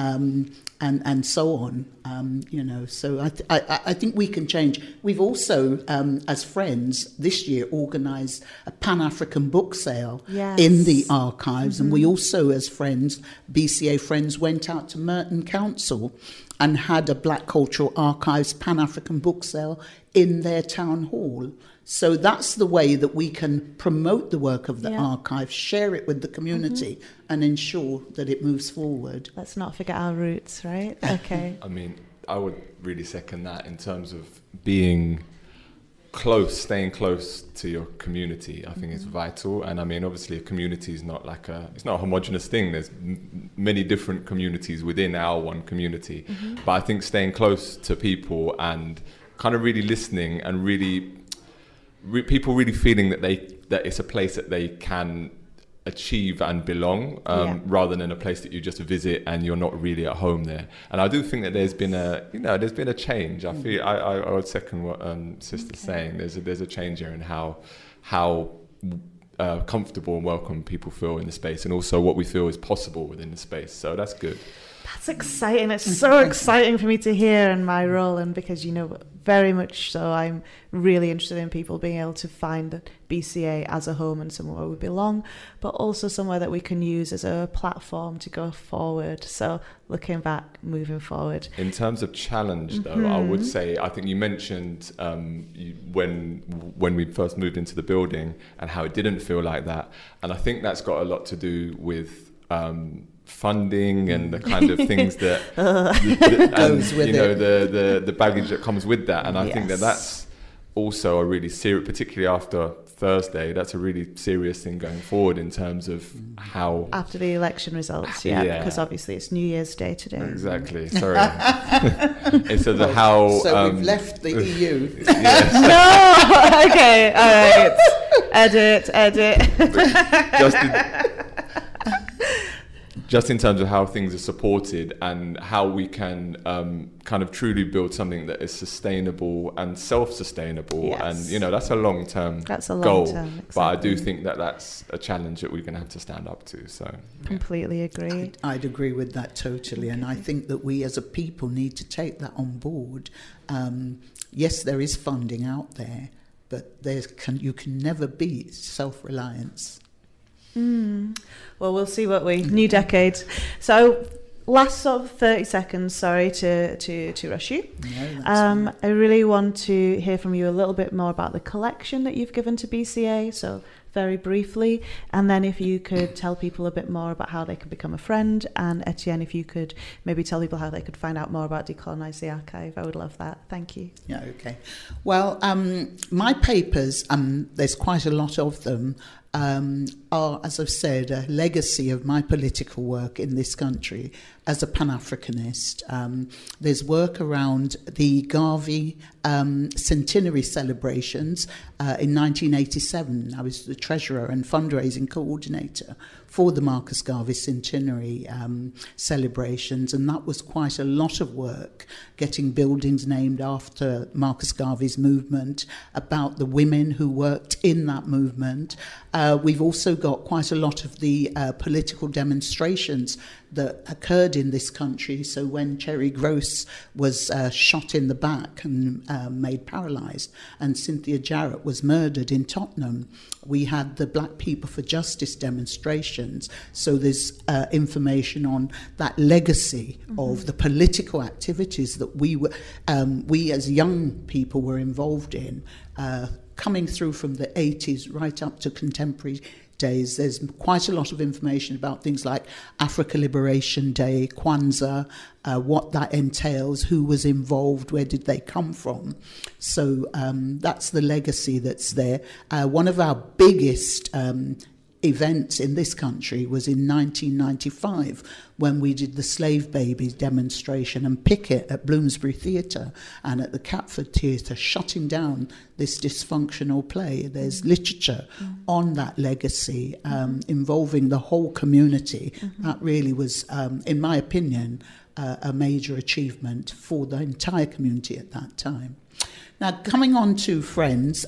and so on, so I think we can change. We've also, as Friends, this year organised a Pan-African book sale in the archives, and we also, as Friends, BCA Friends, went out to Merton Council and had a Black Cultural Archives Pan-African book sale in their town hall. So that's the way that we can promote the work of the archive, share it with the community, and ensure that it moves forward. Let's not forget our roots, right? Okay. I mean, I would really second that in terms of being close, staying close to your community. I think it's vital. And I mean, obviously, a community is not it's not a homogenous thing. There's many different communities within our one community. But I think staying close to people and kind of really listening and really people really feeling that it's a place that they can achieve and belong, rather than a place that you just visit and you're not really at home there. And I do think that there's been a change. I feel I would second what Sister's saying. There's a change here in how comfortable and welcome people feel in the space, and also what we feel is possible within the space. So that's good. That's exciting. It's so exciting for me to hear in my role, and because very much so, I'm really interested in people being able to find BCA as a home and somewhere where we belong, but also somewhere that we can use as a platform to go forward. So looking back, moving forward. In terms of challenge, though, I would say, I think you mentioned when we first moved into the building and how it didn't feel like that, and I think that's got a lot to do with funding and the kind of things that goes with it. the baggage that comes with that, and I think that's also a really serious, particularly after Thursday, that's a really serious thing going forward in terms of how after the election results, because obviously it's New Year's Day today. Exactly. Sorry. Instead of how we've left the EU. No. Okay. All right. Edit. Just in terms of how things are supported and how we can kind of truly build something that is sustainable and self-sustainable. And, that's a long-term goal. Exactly. But I do think that that's a challenge that we're going to have to stand up to. So completely agree. I'd agree with that totally. And I think that we as a people need to take that on board. Yes, there is funding out there, but you can never beat self-reliance. Well, we'll see what new decade. So, last sort of 30 seconds, sorry to rush you. No, that's fine. I really want to hear from you a little bit more about the collection that you've given to BCA, so very briefly, and then if you could tell people a bit more about how they could become a friend, and Etienne, if you could maybe tell people how they could find out more about Decolonise the Archive. I would love that. Thank you. Yeah, okay. Well, my papers, there's quite a lot of them, are, as I've said, a legacy of my political work in this country as a Pan-Africanist. There's work around the Garvey centenary celebrations in 1987. I was the treasurer and fundraising coordinator for the Marcus Garvey centenary celebrations, and that was quite a lot of work, getting buildings named after Marcus Garvey's movement, about the women who worked in that movement. We've also got quite a lot of the political demonstrations that occurred in this country. So when Cherry Gross was shot in the back and made paralysed, and Cynthia Jarrett was murdered in Tottenham, we had the Black People for Justice demonstrations. So there's information on that legacy of the political activities that we as young people were involved in, coming through from the 80s right up to contemporary days. There's quite a lot of information about things like Africa Liberation Day, Kwanzaa, what that entails, who was involved, where did they come from. So that's the legacy that's there. One of our biggest events in this country was in 1995 when we did the Slave Babies demonstration and picket at Bloomsbury Theatre and at the Catford Theatre, shutting down this dysfunctional play. There's literature on that legacy involving the whole community. That really was, in my opinion, a major achievement for the entire community at that time. Now, coming on to Friends,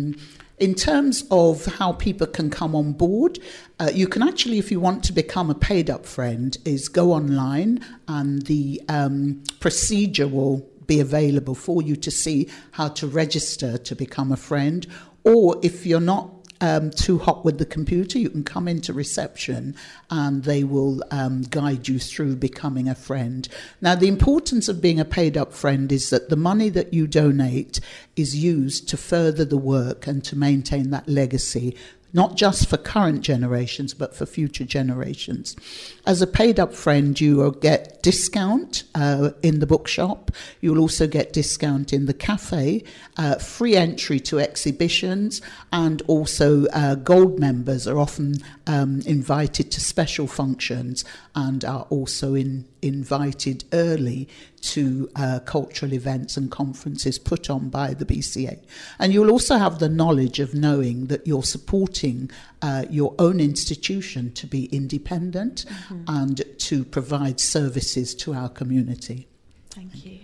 in terms of how people can come on board, you can actually, if you want to become a paid-up friend, is go online and the procedure will be available for you to see how to register to become a friend. Or if you're not too hot with the computer, you can come into reception and they will guide you through becoming a friend. Now, the importance of being a paid-up friend is that the money that you donate is used to further the work and to maintain that legacy, not just for current generations, but for future generations. As a paid-up friend, you will get discount in the bookshop. You'll also get discount in the cafe, free entry to exhibitions, and also gold members are often invited to special functions and are also invited early to cultural events and conferences put on by the BCA. And you'll also have the knowledge of knowing that you're supporting your own institution to be independent and to provide services to our community. Thank you.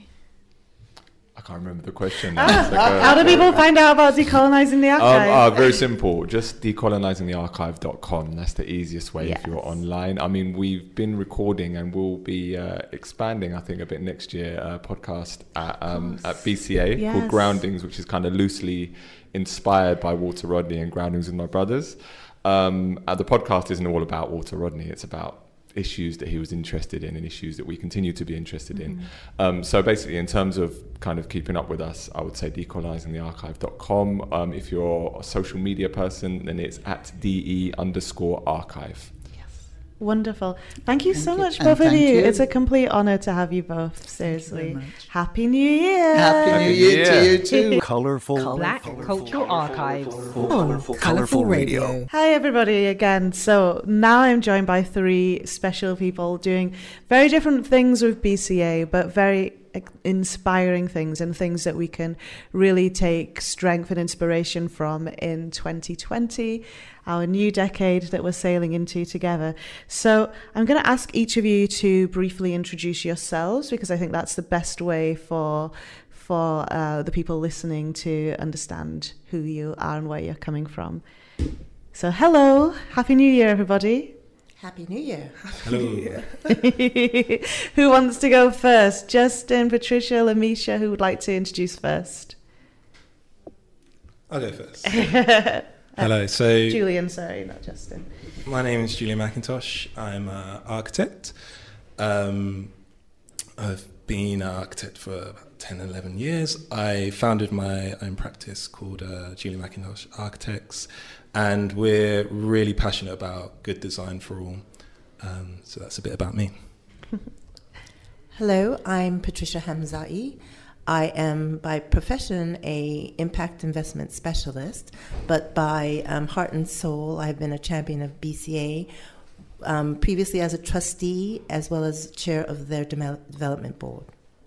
I can't remember the question. How do people find out about Decolonising the Archive? Very simple. Just decolonizingthearchive.com. That's the easiest way if you're online. I mean, we've been recording and we'll be expanding, I think, a bit next year, a podcast at BCA called Groundings, which is kind of loosely inspired by Walter Rodney and Groundings with My Brothers. The podcast isn't all about Walter Rodney. It's about issues that he was interested in and issues that we continue to be interested in. So basically, in terms of kind of keeping up with us, I would say decolonizingthearchive.com. If you're a social media person, then it's at DE_archive. Wonderful. Thank you so much, both of you. It's a complete honour to have you both. Seriously. Happy New Year. Happy New Year to you too. Colourful Black Cultural Archives. Colourful Radio. Hi everybody again. So now I'm joined by three special people doing very different things with BCA, but very inspiring things and things that we can really take strength and inspiration from in 2020, our new decade that we're sailing into together. So I'm going to ask each of you to briefly introduce yourselves, because I think that's the best way for the people listening to understand who you are and where you're coming from. So hello, Happy New Year everybody. Happy New Year. Hello. Who wants to go first? Justin, Patricia, Lamisha, who would like to introduce first? I'll go first. Hello. So Julian, sorry, not Justin. My name is Julian McIntosh. I'm an architect. I've been an architect for about 10, 11 years. I founded my own practice called Julian McIntosh Architects, and we're really passionate about good design for all. So that's a bit about me. Hello, I'm Patricia Hamzai. I am by profession a impact investment specialist, but by heart and soul, I've been a champion of BCA, previously as a trustee as well as chair of their development board.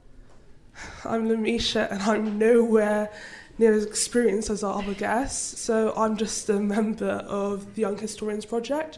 I'm Lamisha, and I'm nowhere near as experienced as our other guests, so I'm just a member of the Young Historians Project,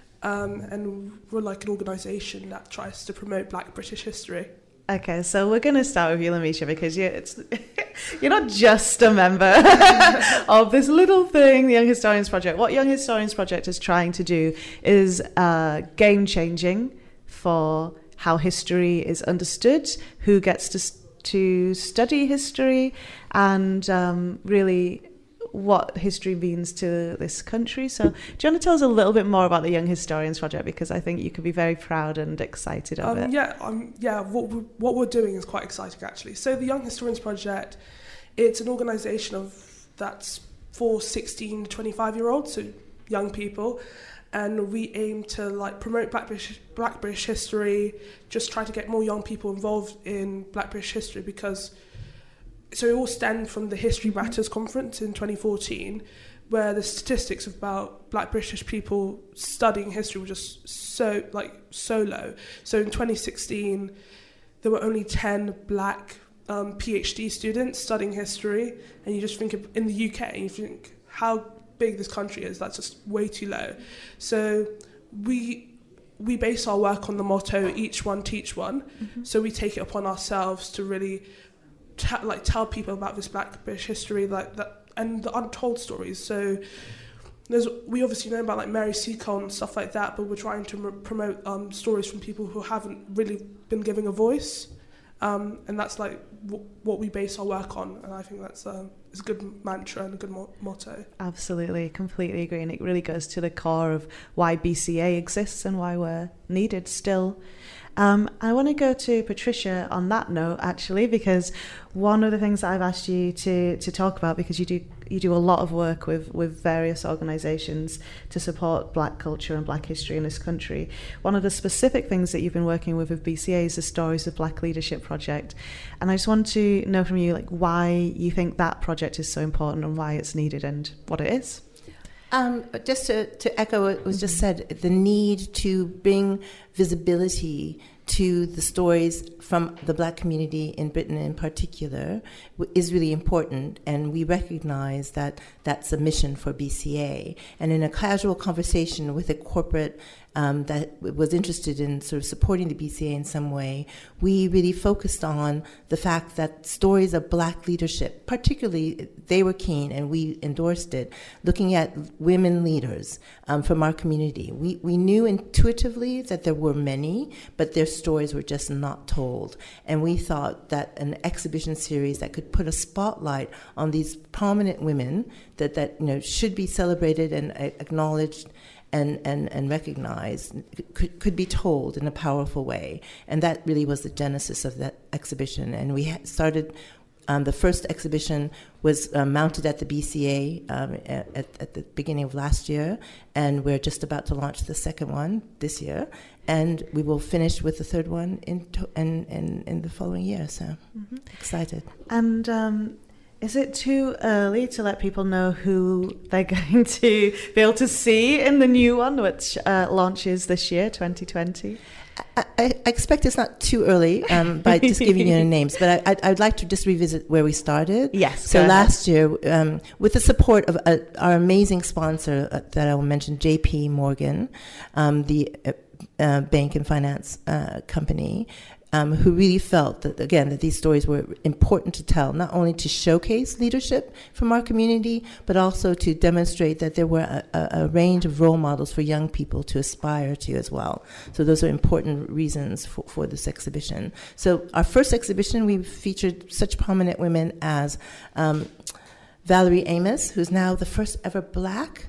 and we're like an organisation that tries to promote Black British history. Okay, so we're going to start with you, Lamisha, because you're not just a member of this little thing, the Young Historians Project. What Young Historians Project is trying to do is game-changing for how history is understood, who gets to study history, and really what history means to this country. So do you want to tell us a little bit more about the Young Historians Project, because I think you could be very proud and excited of it. What we're doing is quite exciting, actually. So the Young Historians Project, it's an organisation that's for 16 to 25-year-olds, so young people, and we aim to promote Black British history, just try to get more young people involved in Black British history, because so it all stemmed from the History Matters conference in 2014, where the statistics about Black British people studying history were just so low. So in 2016, there were only 10 Black PhD students studying history, and you just think in the UK, and you think how big this country is, that's just way too low. So we base our work on the motto, each one teach one. Mm-hmm. So we take it upon ourselves to really tell people about this Black British history, that and the untold stories. So we obviously know about Mary Seacole and stuff like that, but we're trying to promote stories from people who haven't really been given a voice, and that's what we base our work on. And I think that's is a good mantra and a good motto. Absolutely, completely agree, and it really goes to the core of why BCA exists and why we're needed still. I want to go to Patricia on that note, actually, because one of the things that I've asked you to talk about, because you do a lot of work with various organisations to support Black culture and Black history in this country. One of the specific things that you've been working with BCA is the Stories of Black Leadership project. And I just want to know from you why you think that project is so important and why it's needed and what it is. Just to echo what was just said, the need to bring visibility to the stories from the Black community in Britain in particular is really important, and we recognize that that's a mission for BCA. And in a casual conversation with a corporate that was interested in sort of supporting the BCA in some way, we really focused on the fact that stories of Black leadership, particularly, they were keen, and we endorsed it, looking at women leaders from our community. We knew intuitively that there were many, but their stories were just not told. And we thought that an exhibition series that could put a spotlight on these prominent women that should be celebrated and acknowledged and recognized could be told in a powerful way. And that really was the genesis of that exhibition. And we started, the first exhibition was mounted at the BCA at the beginning of last year, and we're just about to launch the second one this year, and we will finish with the third one in the following year. So excited. And is it too early to let people know who they're going to be able to see in the new one, which launches this year, 2020? I expect it's not too early by just giving you names, but I'd like to just revisit where we started. Yes. So last year, with the support of our amazing sponsor that I will mention, JP Morgan, the bank and finance company, who really felt that, again, that these stories were important to tell, not only to showcase leadership from our community, but also to demonstrate that there were a range of role models for young people to aspire to as well. So those are important reasons for this exhibition. So our first exhibition, we featured such prominent women as Valerie Amos, who's now the first ever Black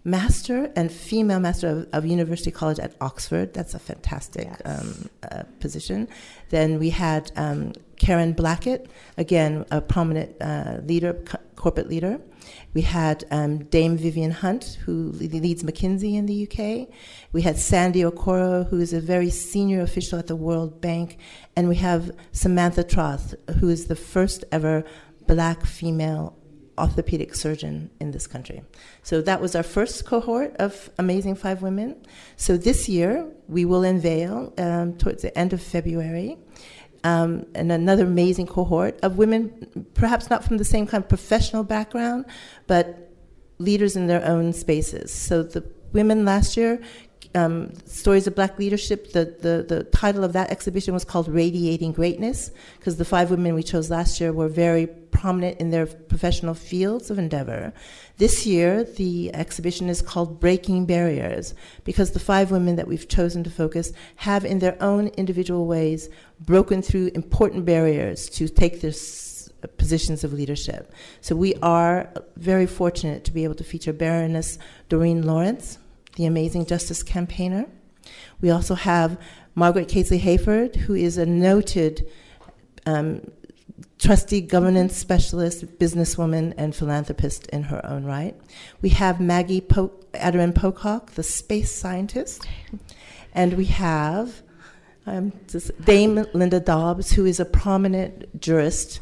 master and female master of University College at Oxford. That's a fantastic position. Then we had Karen Blackett, again, a prominent corporate leader. We had Dame Vivian Hunt, who leads McKinsey in the UK. We had Sandy Okoro, who is a very senior official at the World Bank. And we have Samantha Troth, who is the first ever black female orthopedic surgeon in this country. So that was our first cohort of Amazing 5 Women. So this year, we will unveil, towards the end of February, and another amazing cohort of women, perhaps not from the same kind of professional background, but leaders in their own spaces. So the women last year, Stories of Black Leadership, the title of that exhibition was called Radiating Greatness, because the 5 women we chose last year were very prominent in their professional fields of endeavor. This year, the exhibition is called Breaking Barriers, because the 5 women that we've chosen to focus have, in their own individual ways, broken through important barriers to take their positions of leadership. So we are very fortunate to be able to feature Baroness Doreen Lawrence, the amazing justice campaigner. We also have Margaret Casely Hayford, who is a noted trustee governance specialist, businesswoman, and philanthropist in her own right. We have Maggie Adarin Pocock, the space scientist. And we have Dame Linda Dobbs, who is a prominent jurist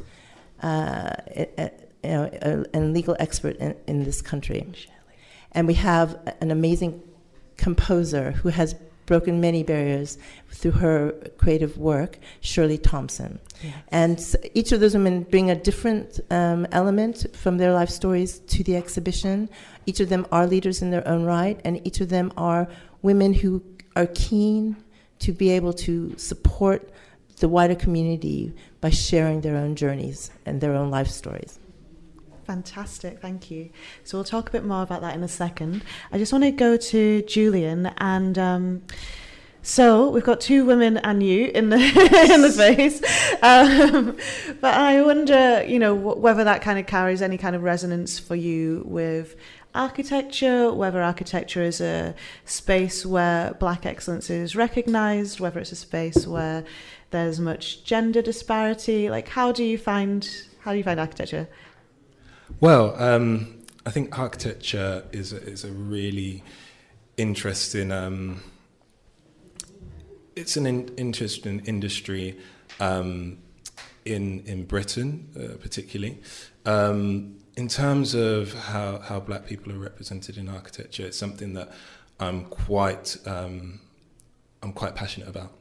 and legal expert in this country. And we have an amazing composer who has broken many barriers through her creative work, Shirley Thompson. Yes. And each of those women bring a different element from their life stories to the exhibition. Each of them are leaders in their own right, and each of them are women who are keen to be able to support the wider community by sharing their own journeys and their own life stories. Fantastic, thank you. So we'll talk a bit more about that in a second. I just want to go to Julian, and so we've got 2 women and you in the in the space, but I wonder, whether that kind of carries any kind of resonance for you with architecture, whether architecture is a space where Black excellence is recognised, whether it's a space where there's much gender disparity. Like, how do you find architecture? Well, I think architecture is a really interesting. It's an interesting industry in Britain, particularly. In terms of how Black people are represented in architecture, it's something that I'm quite passionate about.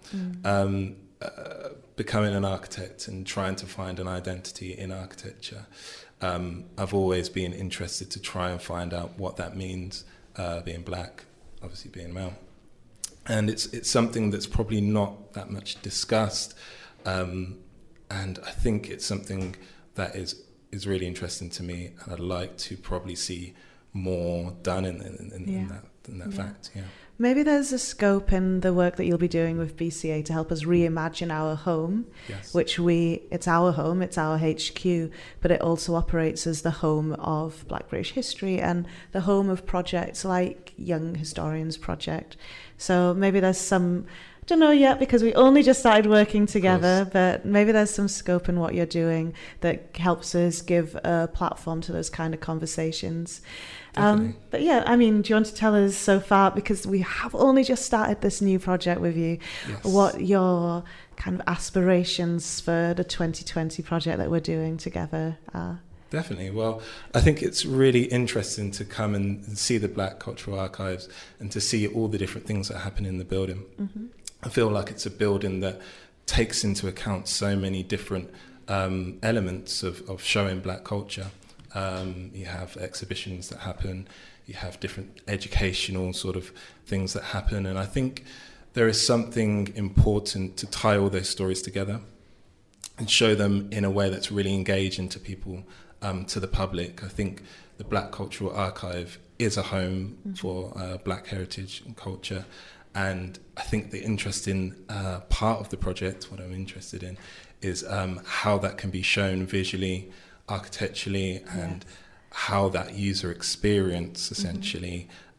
Becoming an architect and trying to find an identity in architecture. I've always been interested to try and find out what that means, being Black, obviously being male. And it's something that's probably not that much discussed, and I think it's something that is really interesting to me, and I'd like to probably see more done in that fact. Yeah. Maybe there's a scope in the work that you'll be doing with BCA to help us reimagine our home, which it's our home, it's our HQ, but it also operates as the home of Black British history and the home of projects like Young Historians Project. So maybe there's some, I don't know yet because we only just started working together, but maybe there's some scope in what you're doing that helps us give a platform to those kind of conversations. But yeah, I mean, do you want to tell us so far, because we have only just started this new project with you, what your kind of aspirations for the 2020 project that we're doing together are? Definitely. Well, I think it's really interesting to come and see the Black Cultural Archives and to see all the different things that happen in the building. Mm-hmm. I feel like it's a building that takes into account so many different elements of showing Black culture. You have exhibitions that happen, you have different educational sort of things that happen, and I think there is something important to tie all those stories together and show them in a way that's really engaging to people, to the public. I think the Black Cultural Archive is a home for Black heritage and culture, and I think the interesting part of the project, what I'm interested in, is how that can be shown visually, architecturally, and how that user experience essentially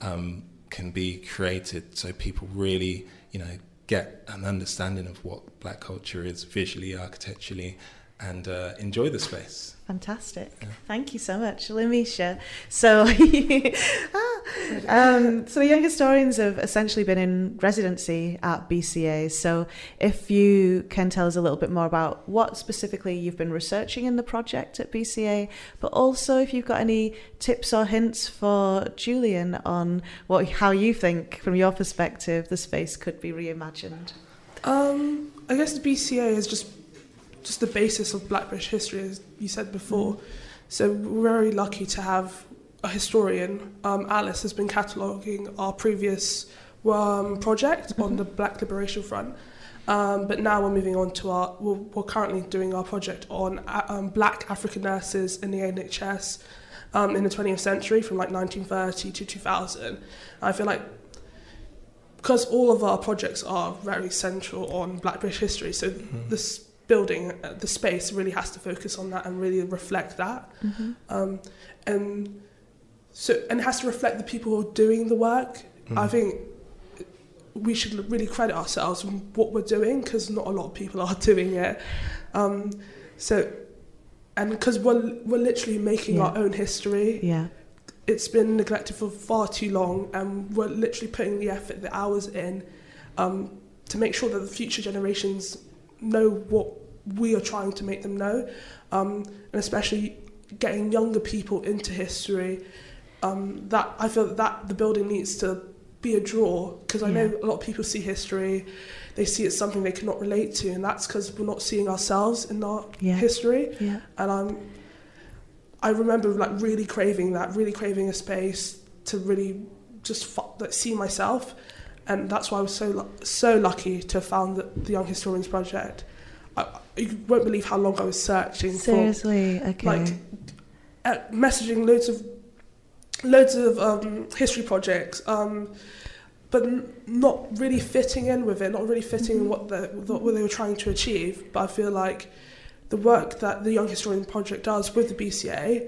can be created so people really, get an understanding of what black culture is visually, architecturally, and enjoy the space. Fantastic. Yeah. Thank you so much, Lamisha. So, so the Young Historians have essentially been in residency at BCA. So if you can tell us a little bit more about what specifically you've been researching in the project at BCA, but also if you've got any tips or hints for Julian on how you think, from your perspective, the space could be reimagined. I guess the BCA is just the basis of Black British history, as you said before. So we're very lucky to have a historian. Alice has been cataloguing our previous project on the Black Liberation Front. But now we're moving on to we're currently doing our project on Black African nurses in the NHS in the 20th century, from like 1930 to 2000. I feel like, because all of our projects are very central on Black British history, so this building, the space really has to focus on that and really reflect that. And it has to reflect the people who are doing the work. I think we should really credit ourselves on what we're doing, because not a lot of people are doing it. And because we're literally making our own history. Yeah. It's been neglected for far too long, and we're literally putting the effort, the hours in to make sure that the future generations know what we are trying to make them know, and especially getting younger people into history. That I feel that the building needs to be a draw, because I know a lot of people see history, they see it's something they cannot relate to, and that's because we're not seeing ourselves in our history. And I remember really craving a space to really just see myself, and that's why I was so lucky to have found the Young Historians Project. You won't believe how long I was searching. Seriously, okay. Messaging loads of history projects, but not really fitting in with it, not really fitting in what they were trying to achieve. But I feel like the work that the Young Historian Project does with the BCA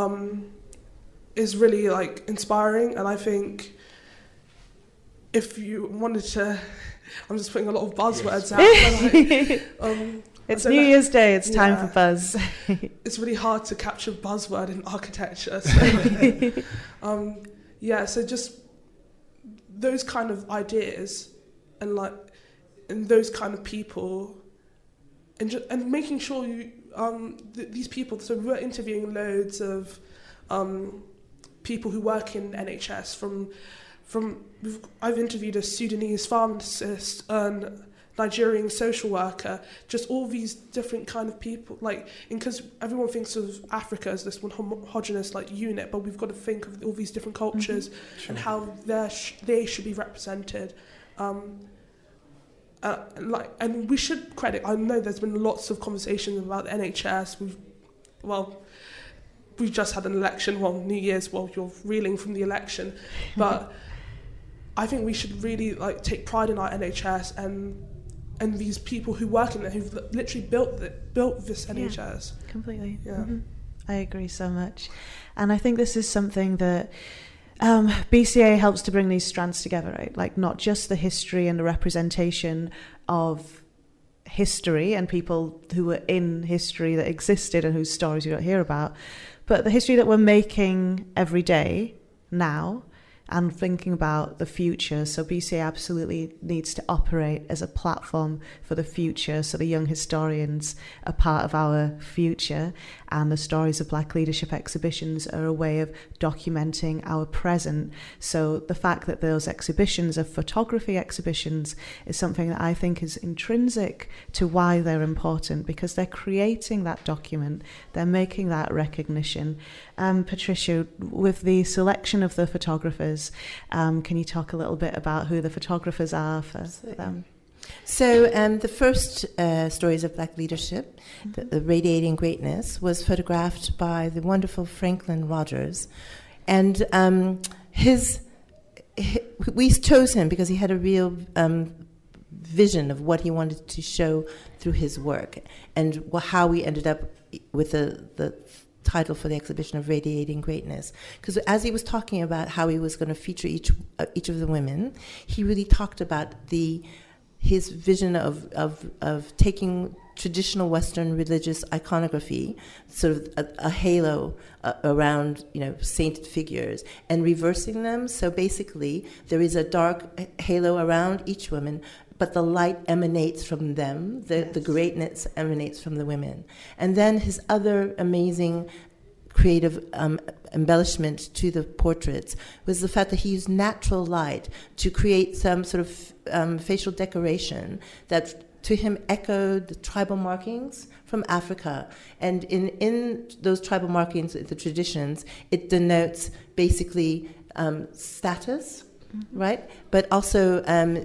is really inspiring, and I think if you wanted to, I'm just putting a lot of buzzwords out. It's New Year's Day, it's time for buzz. It's really hard to capture buzzword in architecture. So just those kind of ideas and those kind of people, and making sure these people, so we're interviewing loads of people who work in NHS I've interviewed a Sudanese pharmacist, a Nigerian social worker, just all these different kind of people, because everyone thinks of Africa as this one homogenous unit, but we've got to think of all these different cultures and how they should be represented. And we should credit, I know there's been lots of conversations about the NHS. We've just had an election, New Year's, you're reeling from the election, but I think we should really take pride in our NHS and these people who work in it, who've literally built this NHS. Completely. Yeah. I agree so much. And I think this is something that BCA helps to bring these strands together, right? Not just the history and the representation of history and people who were in history that existed and whose stories you don't hear about, but the history that we're making every day now and thinking about the future. So BCA absolutely needs to operate as a platform for the future, so the young historians are part of our future, and the Stories of Black Leadership exhibitions are a way of documenting our present. So the fact that those exhibitions are photography exhibitions is something that I think is intrinsic to why they're important, because they're creating that document, they're making that recognition. Patricia, with the selection of the photographers, can you talk a little bit about who the photographers are for them? So the first Stories of Black Leadership, the Radiating Greatness, was photographed by the wonderful Franklin Rogers. And we chose him because he had a real vision of what he wanted to show through his work, and how we ended up with the title for the exhibition of Radiating Greatness. Because as he was talking about how he was going to feature each of the women, he really talked about his vision of taking traditional Western religious iconography, sort of a halo around, sainted figures, and reversing them. So basically, there is a dark halo around each woman, but the light emanates from them. The greatness emanates from the women. And then his other amazing creative embellishment to the portraits was the fact that he used natural light to create some sort of facial decoration that to him echoed the tribal markings from Africa. And in those tribal markings, the traditions, it denotes basically status, right? But also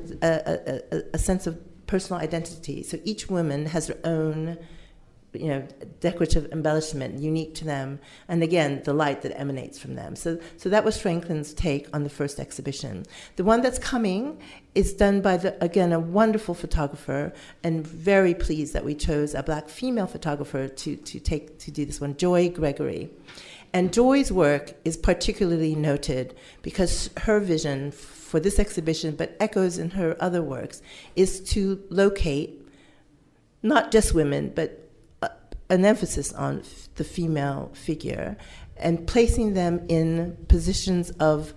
a sense of personal identity. So each woman has her own decorative embellishment unique to them, and again, the light that emanates from them. So that was Franklin's take on the first exhibition. The one that's coming is done by, a wonderful photographer, and very pleased that we chose a Black female photographer to do this one, Joy Gregory. And Joy's work is particularly noted because her vision for this exhibition, but echoes in her other works, is to locate not just women, but an emphasis on the female figure and placing them in positions of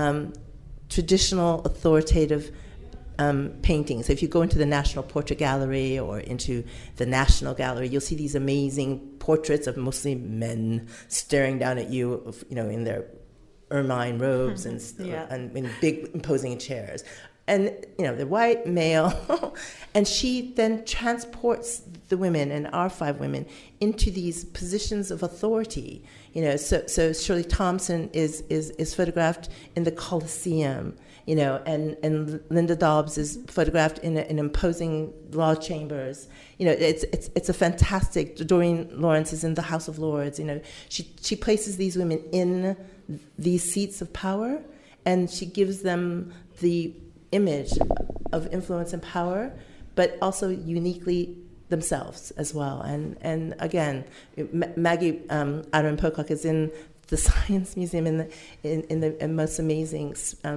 traditional authoritative paintings. So if you go into the National Portrait Gallery or into the National Gallery, you'll see these amazing portraits of mostly men staring down at you, in their ermine robes and in big imposing chairs. And, they're white, male, and she then transports the women, and our 5 women, into these positions of authority. So Shirley Thompson is photographed in the Colosseum, and Linda Dobbs is photographed in imposing law chambers. It's a fantastic. Doreen Lawrence is in the House of Lords. She places these women in these seats of power, and she gives them the image of influence and power, but also uniquely themselves as well. And again, Maggie Aaron-Pocock is in the Science Museum in the most amazing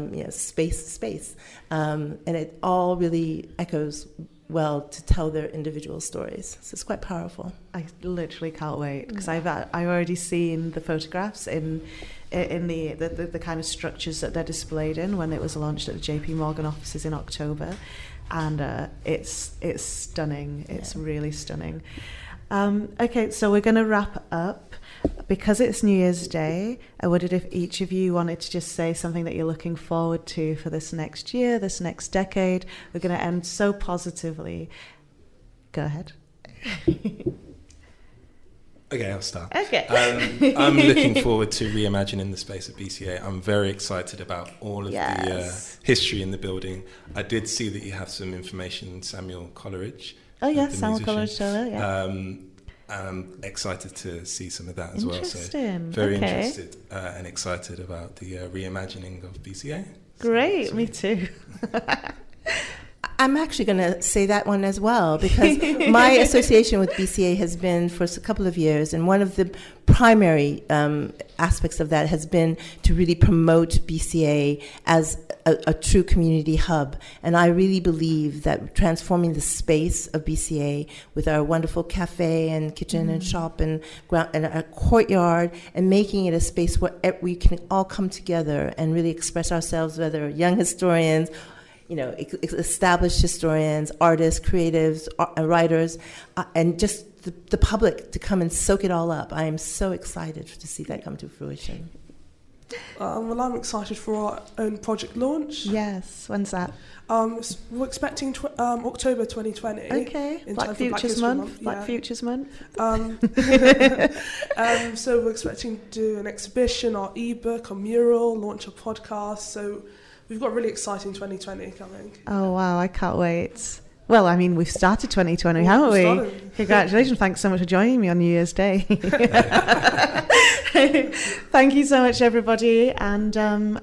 space, and it all really echoes well to tell their individual stories. So it's quite powerful. I literally can't wait because I've already seen the photographs in the kind of structures that they're displayed in when it was launched at the JP Morgan offices in October, and it's stunning. It's really stunning. Okay, so we're going to wrap up. Because it's New Year's Day, I wondered if each of you wanted to just say something that you're looking forward to for this next year, this next decade. We're going to end so positively. Go ahead. Okay, I'll start. Okay. I'm looking forward to reimagining the space at BCA. I'm very excited about all of the history in the building. I did see that you have some information, Samuel Coleridge. Oh, yes, Samuel Coleridge, yeah. I'm excited to see some of that as well. So very interested and excited about the reimagining of BCA. Great, me too. I'm actually going to say that one as well, because my association with BCA has been for a couple of years, and one of the primary aspects of that has been to really promote BCA as a true community hub. And I really believe that transforming the space of BCA with our wonderful cafe and kitchen and shop and a courtyard, and making it a space where we can all come together and really express ourselves, whether young historians, established historians, artists, creatives, writers, and just the public to come and soak it all up. I am so excited to see that come to fruition. Well, I'm excited for our own project launch. Yes, when's that? We're expecting October 2020. Okay, Black Futures Month. Black Futures Month. So we're expecting to do an exhibition, our ebook, a mural, launch a podcast. So we've got a really exciting 2020 coming. Oh, wow, I can't wait. Well, I mean, we've started 2020, haven't we? Congratulations. Thanks so much for joining me on New Year's Day. Thank you so much, everybody. And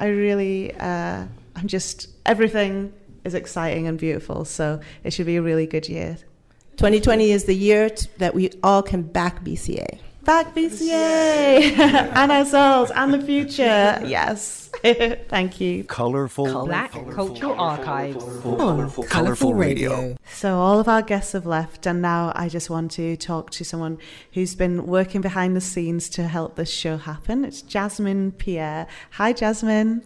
everything is exciting and beautiful. So it should be a really good year. 2020 is the year that we all can back BCA. Back BCA and ourselves and the future. Yes. Thank you. Colourful Black Cultural Archives on Colourful Radio. So all of our guests have left, and now I just want to talk to someone who's been working behind the scenes to help this show happen. It's Jasmine Pierre. Hi, Jasmine.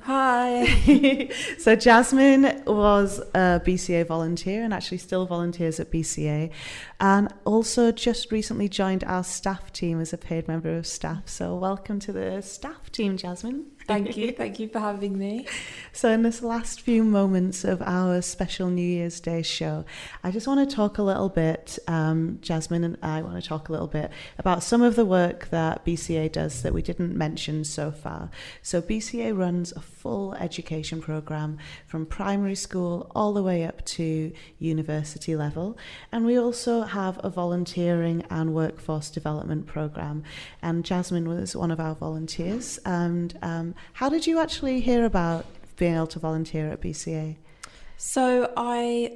Hi. So Jasmine was a BCA volunteer and actually still volunteers at BCA, and also just recently joined our staff team as a paid member of staff. So welcome to the staff team, Jasmine. Thank you for having me. So in this last few moments of our special New Year's Day show, I just want to talk a little bit, Jasmine and I want to talk a little bit about some of the work that BCA does that we didn't mention so far. So BCA runs a full education programme from primary school all the way up to university level. And we also have a volunteering and workforce development programme. And Jasmine was one of our volunteers. And how did you actually hear about being able to volunteer at BCA? So I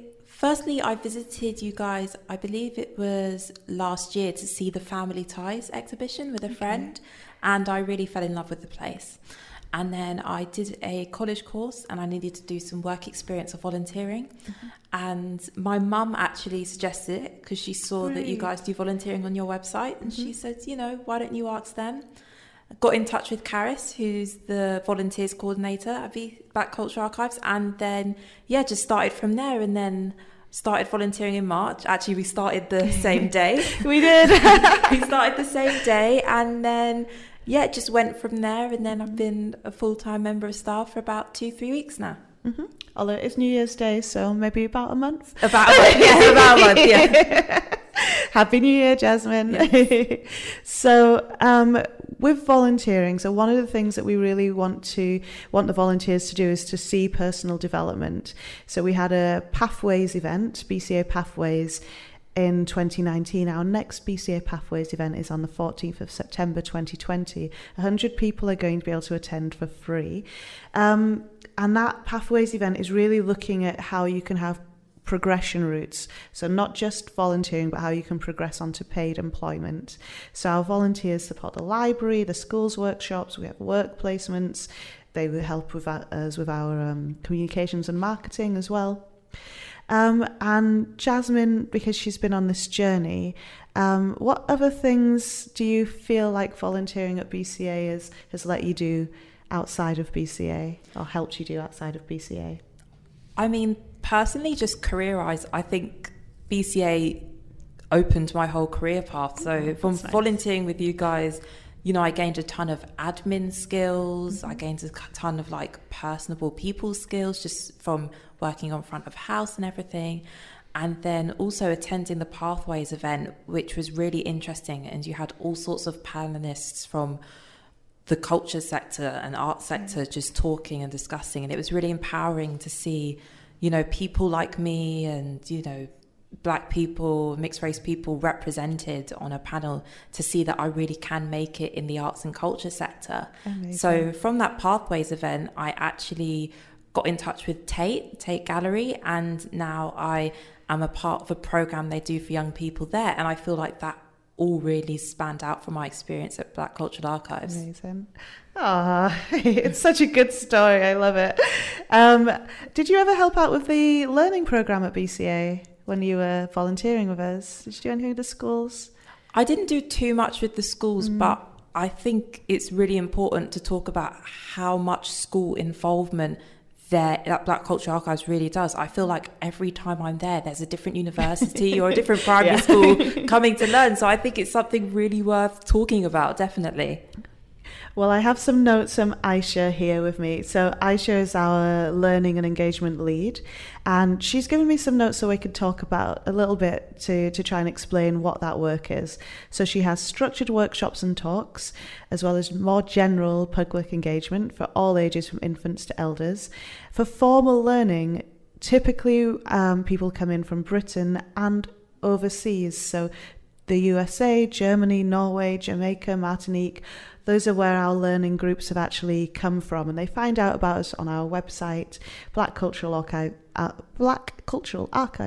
visited you guys, I believe it was last year, to see the Family Ties exhibition with a friend, and I really fell in love with the place. And then I did a college course and I needed to do some work experience of volunteering. And my mum actually suggested it because she saw that you guys do volunteering on your website, and she said, why don't you ask them? Got in touch with Karis, who's the volunteers coordinator at the Black Cultural Archives, and then just started from there, and then started volunteering in March. Actually, we started the same day. We did. We started the same day, and then it just went from there, and then I've been a full-time member of staff for about 2-3 weeks now. Although it's New Year's Day, so maybe about a month. About a month, yeah. Happy New Year, Jasmine. Yes. So with volunteering, so one of the things that we really want the volunteers to do is to see personal development. So we had a Pathways event, BCA Pathways, in 2019. Our next BCA Pathways event is on the 14th of September 2020. 100 people are going to be able to attend for free. And that Pathways event is really looking at how you can have progression routes. So not just volunteering, but how you can progress onto paid employment. So our volunteers support the library, the schools workshops, we have work placements. They will help with us with our communications and marketing as well. And Jasmine, because she's been on this journey, what other things do you feel like volunteering at BCA has let you do outside of BCA, or helped you do outside of BCA? I mean, personally, just career-wise, I think BCA opened my whole career path. So from volunteering with you guys, I gained a ton of admin skills. I gained a ton of personable people skills just from working on front of house and everything. And then also attending the Pathways event, which was really interesting. And you had all sorts of panelists from the culture sector and art sector just talking and discussing. And it was really empowering to see, people like me and, Black people, mixed race people represented on a panel, to see that I really can make it in the arts and culture sector. Amazing. So from that Pathways event, I actually got in touch with Tate Gallery, and now I am a part of a program they do for young people there. And I feel like that all really spanned out from my experience at Black Cultural Archives. Amazing. It's such a good story. I love it. Did you ever help out with the learning program at BCA when you were volunteering with us? Did you do anything with the schools? I didn't do too much with the schools, but I think it's really important to talk about how much school involvement that Black Cultural Archives really does. I feel like every time I'm there's a different university or a different primary school coming to learn. So I think it's something really worth talking about, definitely. Well, I have some notes from Aisha here with me. So Aisha is our learning and engagement lead, and she's given me some notes so we could talk about a little bit to try and explain what that work is. So she has structured workshops and talks, as well as more general public engagement for all ages from infants to elders. For formal learning, typically people come in from Britain and overseas. So the USA, Germany, Norway, Jamaica, Martinique, those are where our learning groups have actually come from, and they find out about us on our website,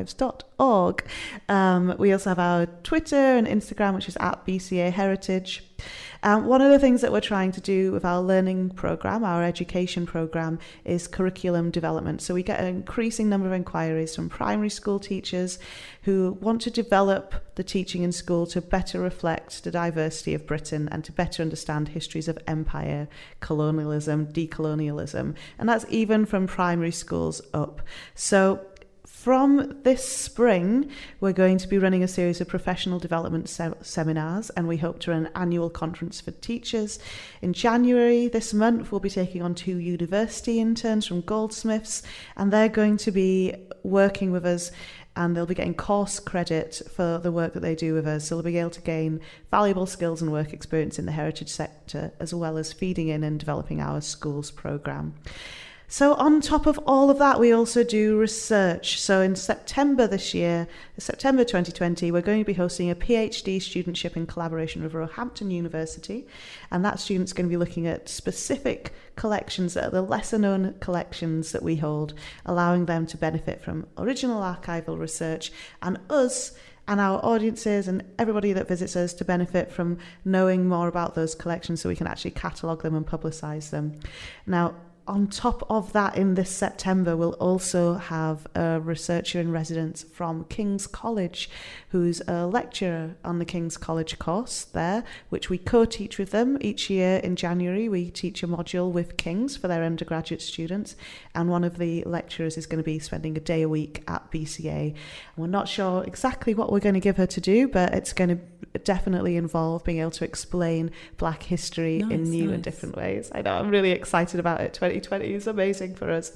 blackculturalarchives.org. We also have our Twitter and Instagram, which is @BCA Heritage. One of the things that we're trying to do with our learning program, our education program, is curriculum development. So we get an increasing number of inquiries from primary school teachers who want to develop the teaching in school to better reflect the diversity of Britain and to better understand histories of empire, colonialism, decolonialism, and that's even from primary schools up. So from this spring, we're going to be running a series of professional development seminars, and we hope to run an annual conference for teachers. In January this month, we'll be taking on 2 university interns from Goldsmiths, and they're going to be working with us, and they'll be getting course credit for the work that they do with us. So they'll be able to gain valuable skills and work experience in the heritage sector, as well as feeding in and developing our schools programme. So on top of all of that, we also do research. So in September this year, September 2020, we're going to be hosting a PhD studentship in collaboration with Roehampton University. And that student's going to be looking at specific collections that are the lesser known collections that we hold, allowing them to benefit from original archival research, and us and our audiences and everybody that visits us to benefit from knowing more about those collections so we can actually catalogue them and publicise them. Now, on top of that, in this September, we'll also have a researcher in residence from King's College, who's a lecturer on the King's College course there, which we co-teach with them. Each year in January, we teach a module with King's for their undergraduate students, and one of the lecturers is going to be spending a day a week at BCA. And we're not sure exactly what we're going to give her to do, but it's going to definitely involve being able to explain Black history in new and different ways. I know, I'm really excited about it. 2020 is amazing for us.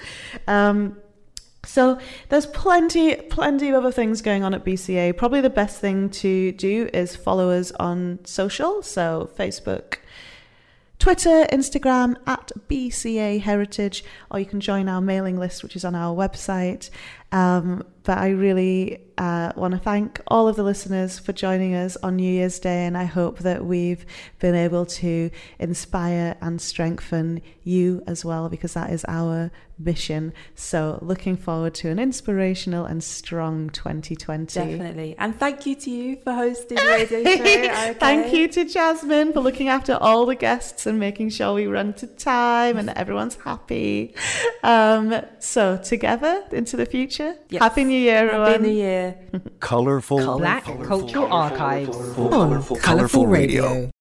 So there's plenty of other things going on at BCA. Probably the best thing to do is follow us on social, so Facebook, Twitter, Instagram at BCA Heritage, or you can join our mailing list, which is on our website. But I really want to thank all of the listeners for joining us on New Year's Day, and I hope that we've been able to inspire and strengthen you as well, because that is our mission. So looking forward to an inspirational and strong 2020. Definitely. And thank you to you for hosting the radio show. Okay. Thank you to Jasmine for looking after all the guests and making sure we run to time and everyone's happy. So together into the future. Yes. Happy New Year, everyone. Happy New Year. Black Cultural Archives on Colourful Radio.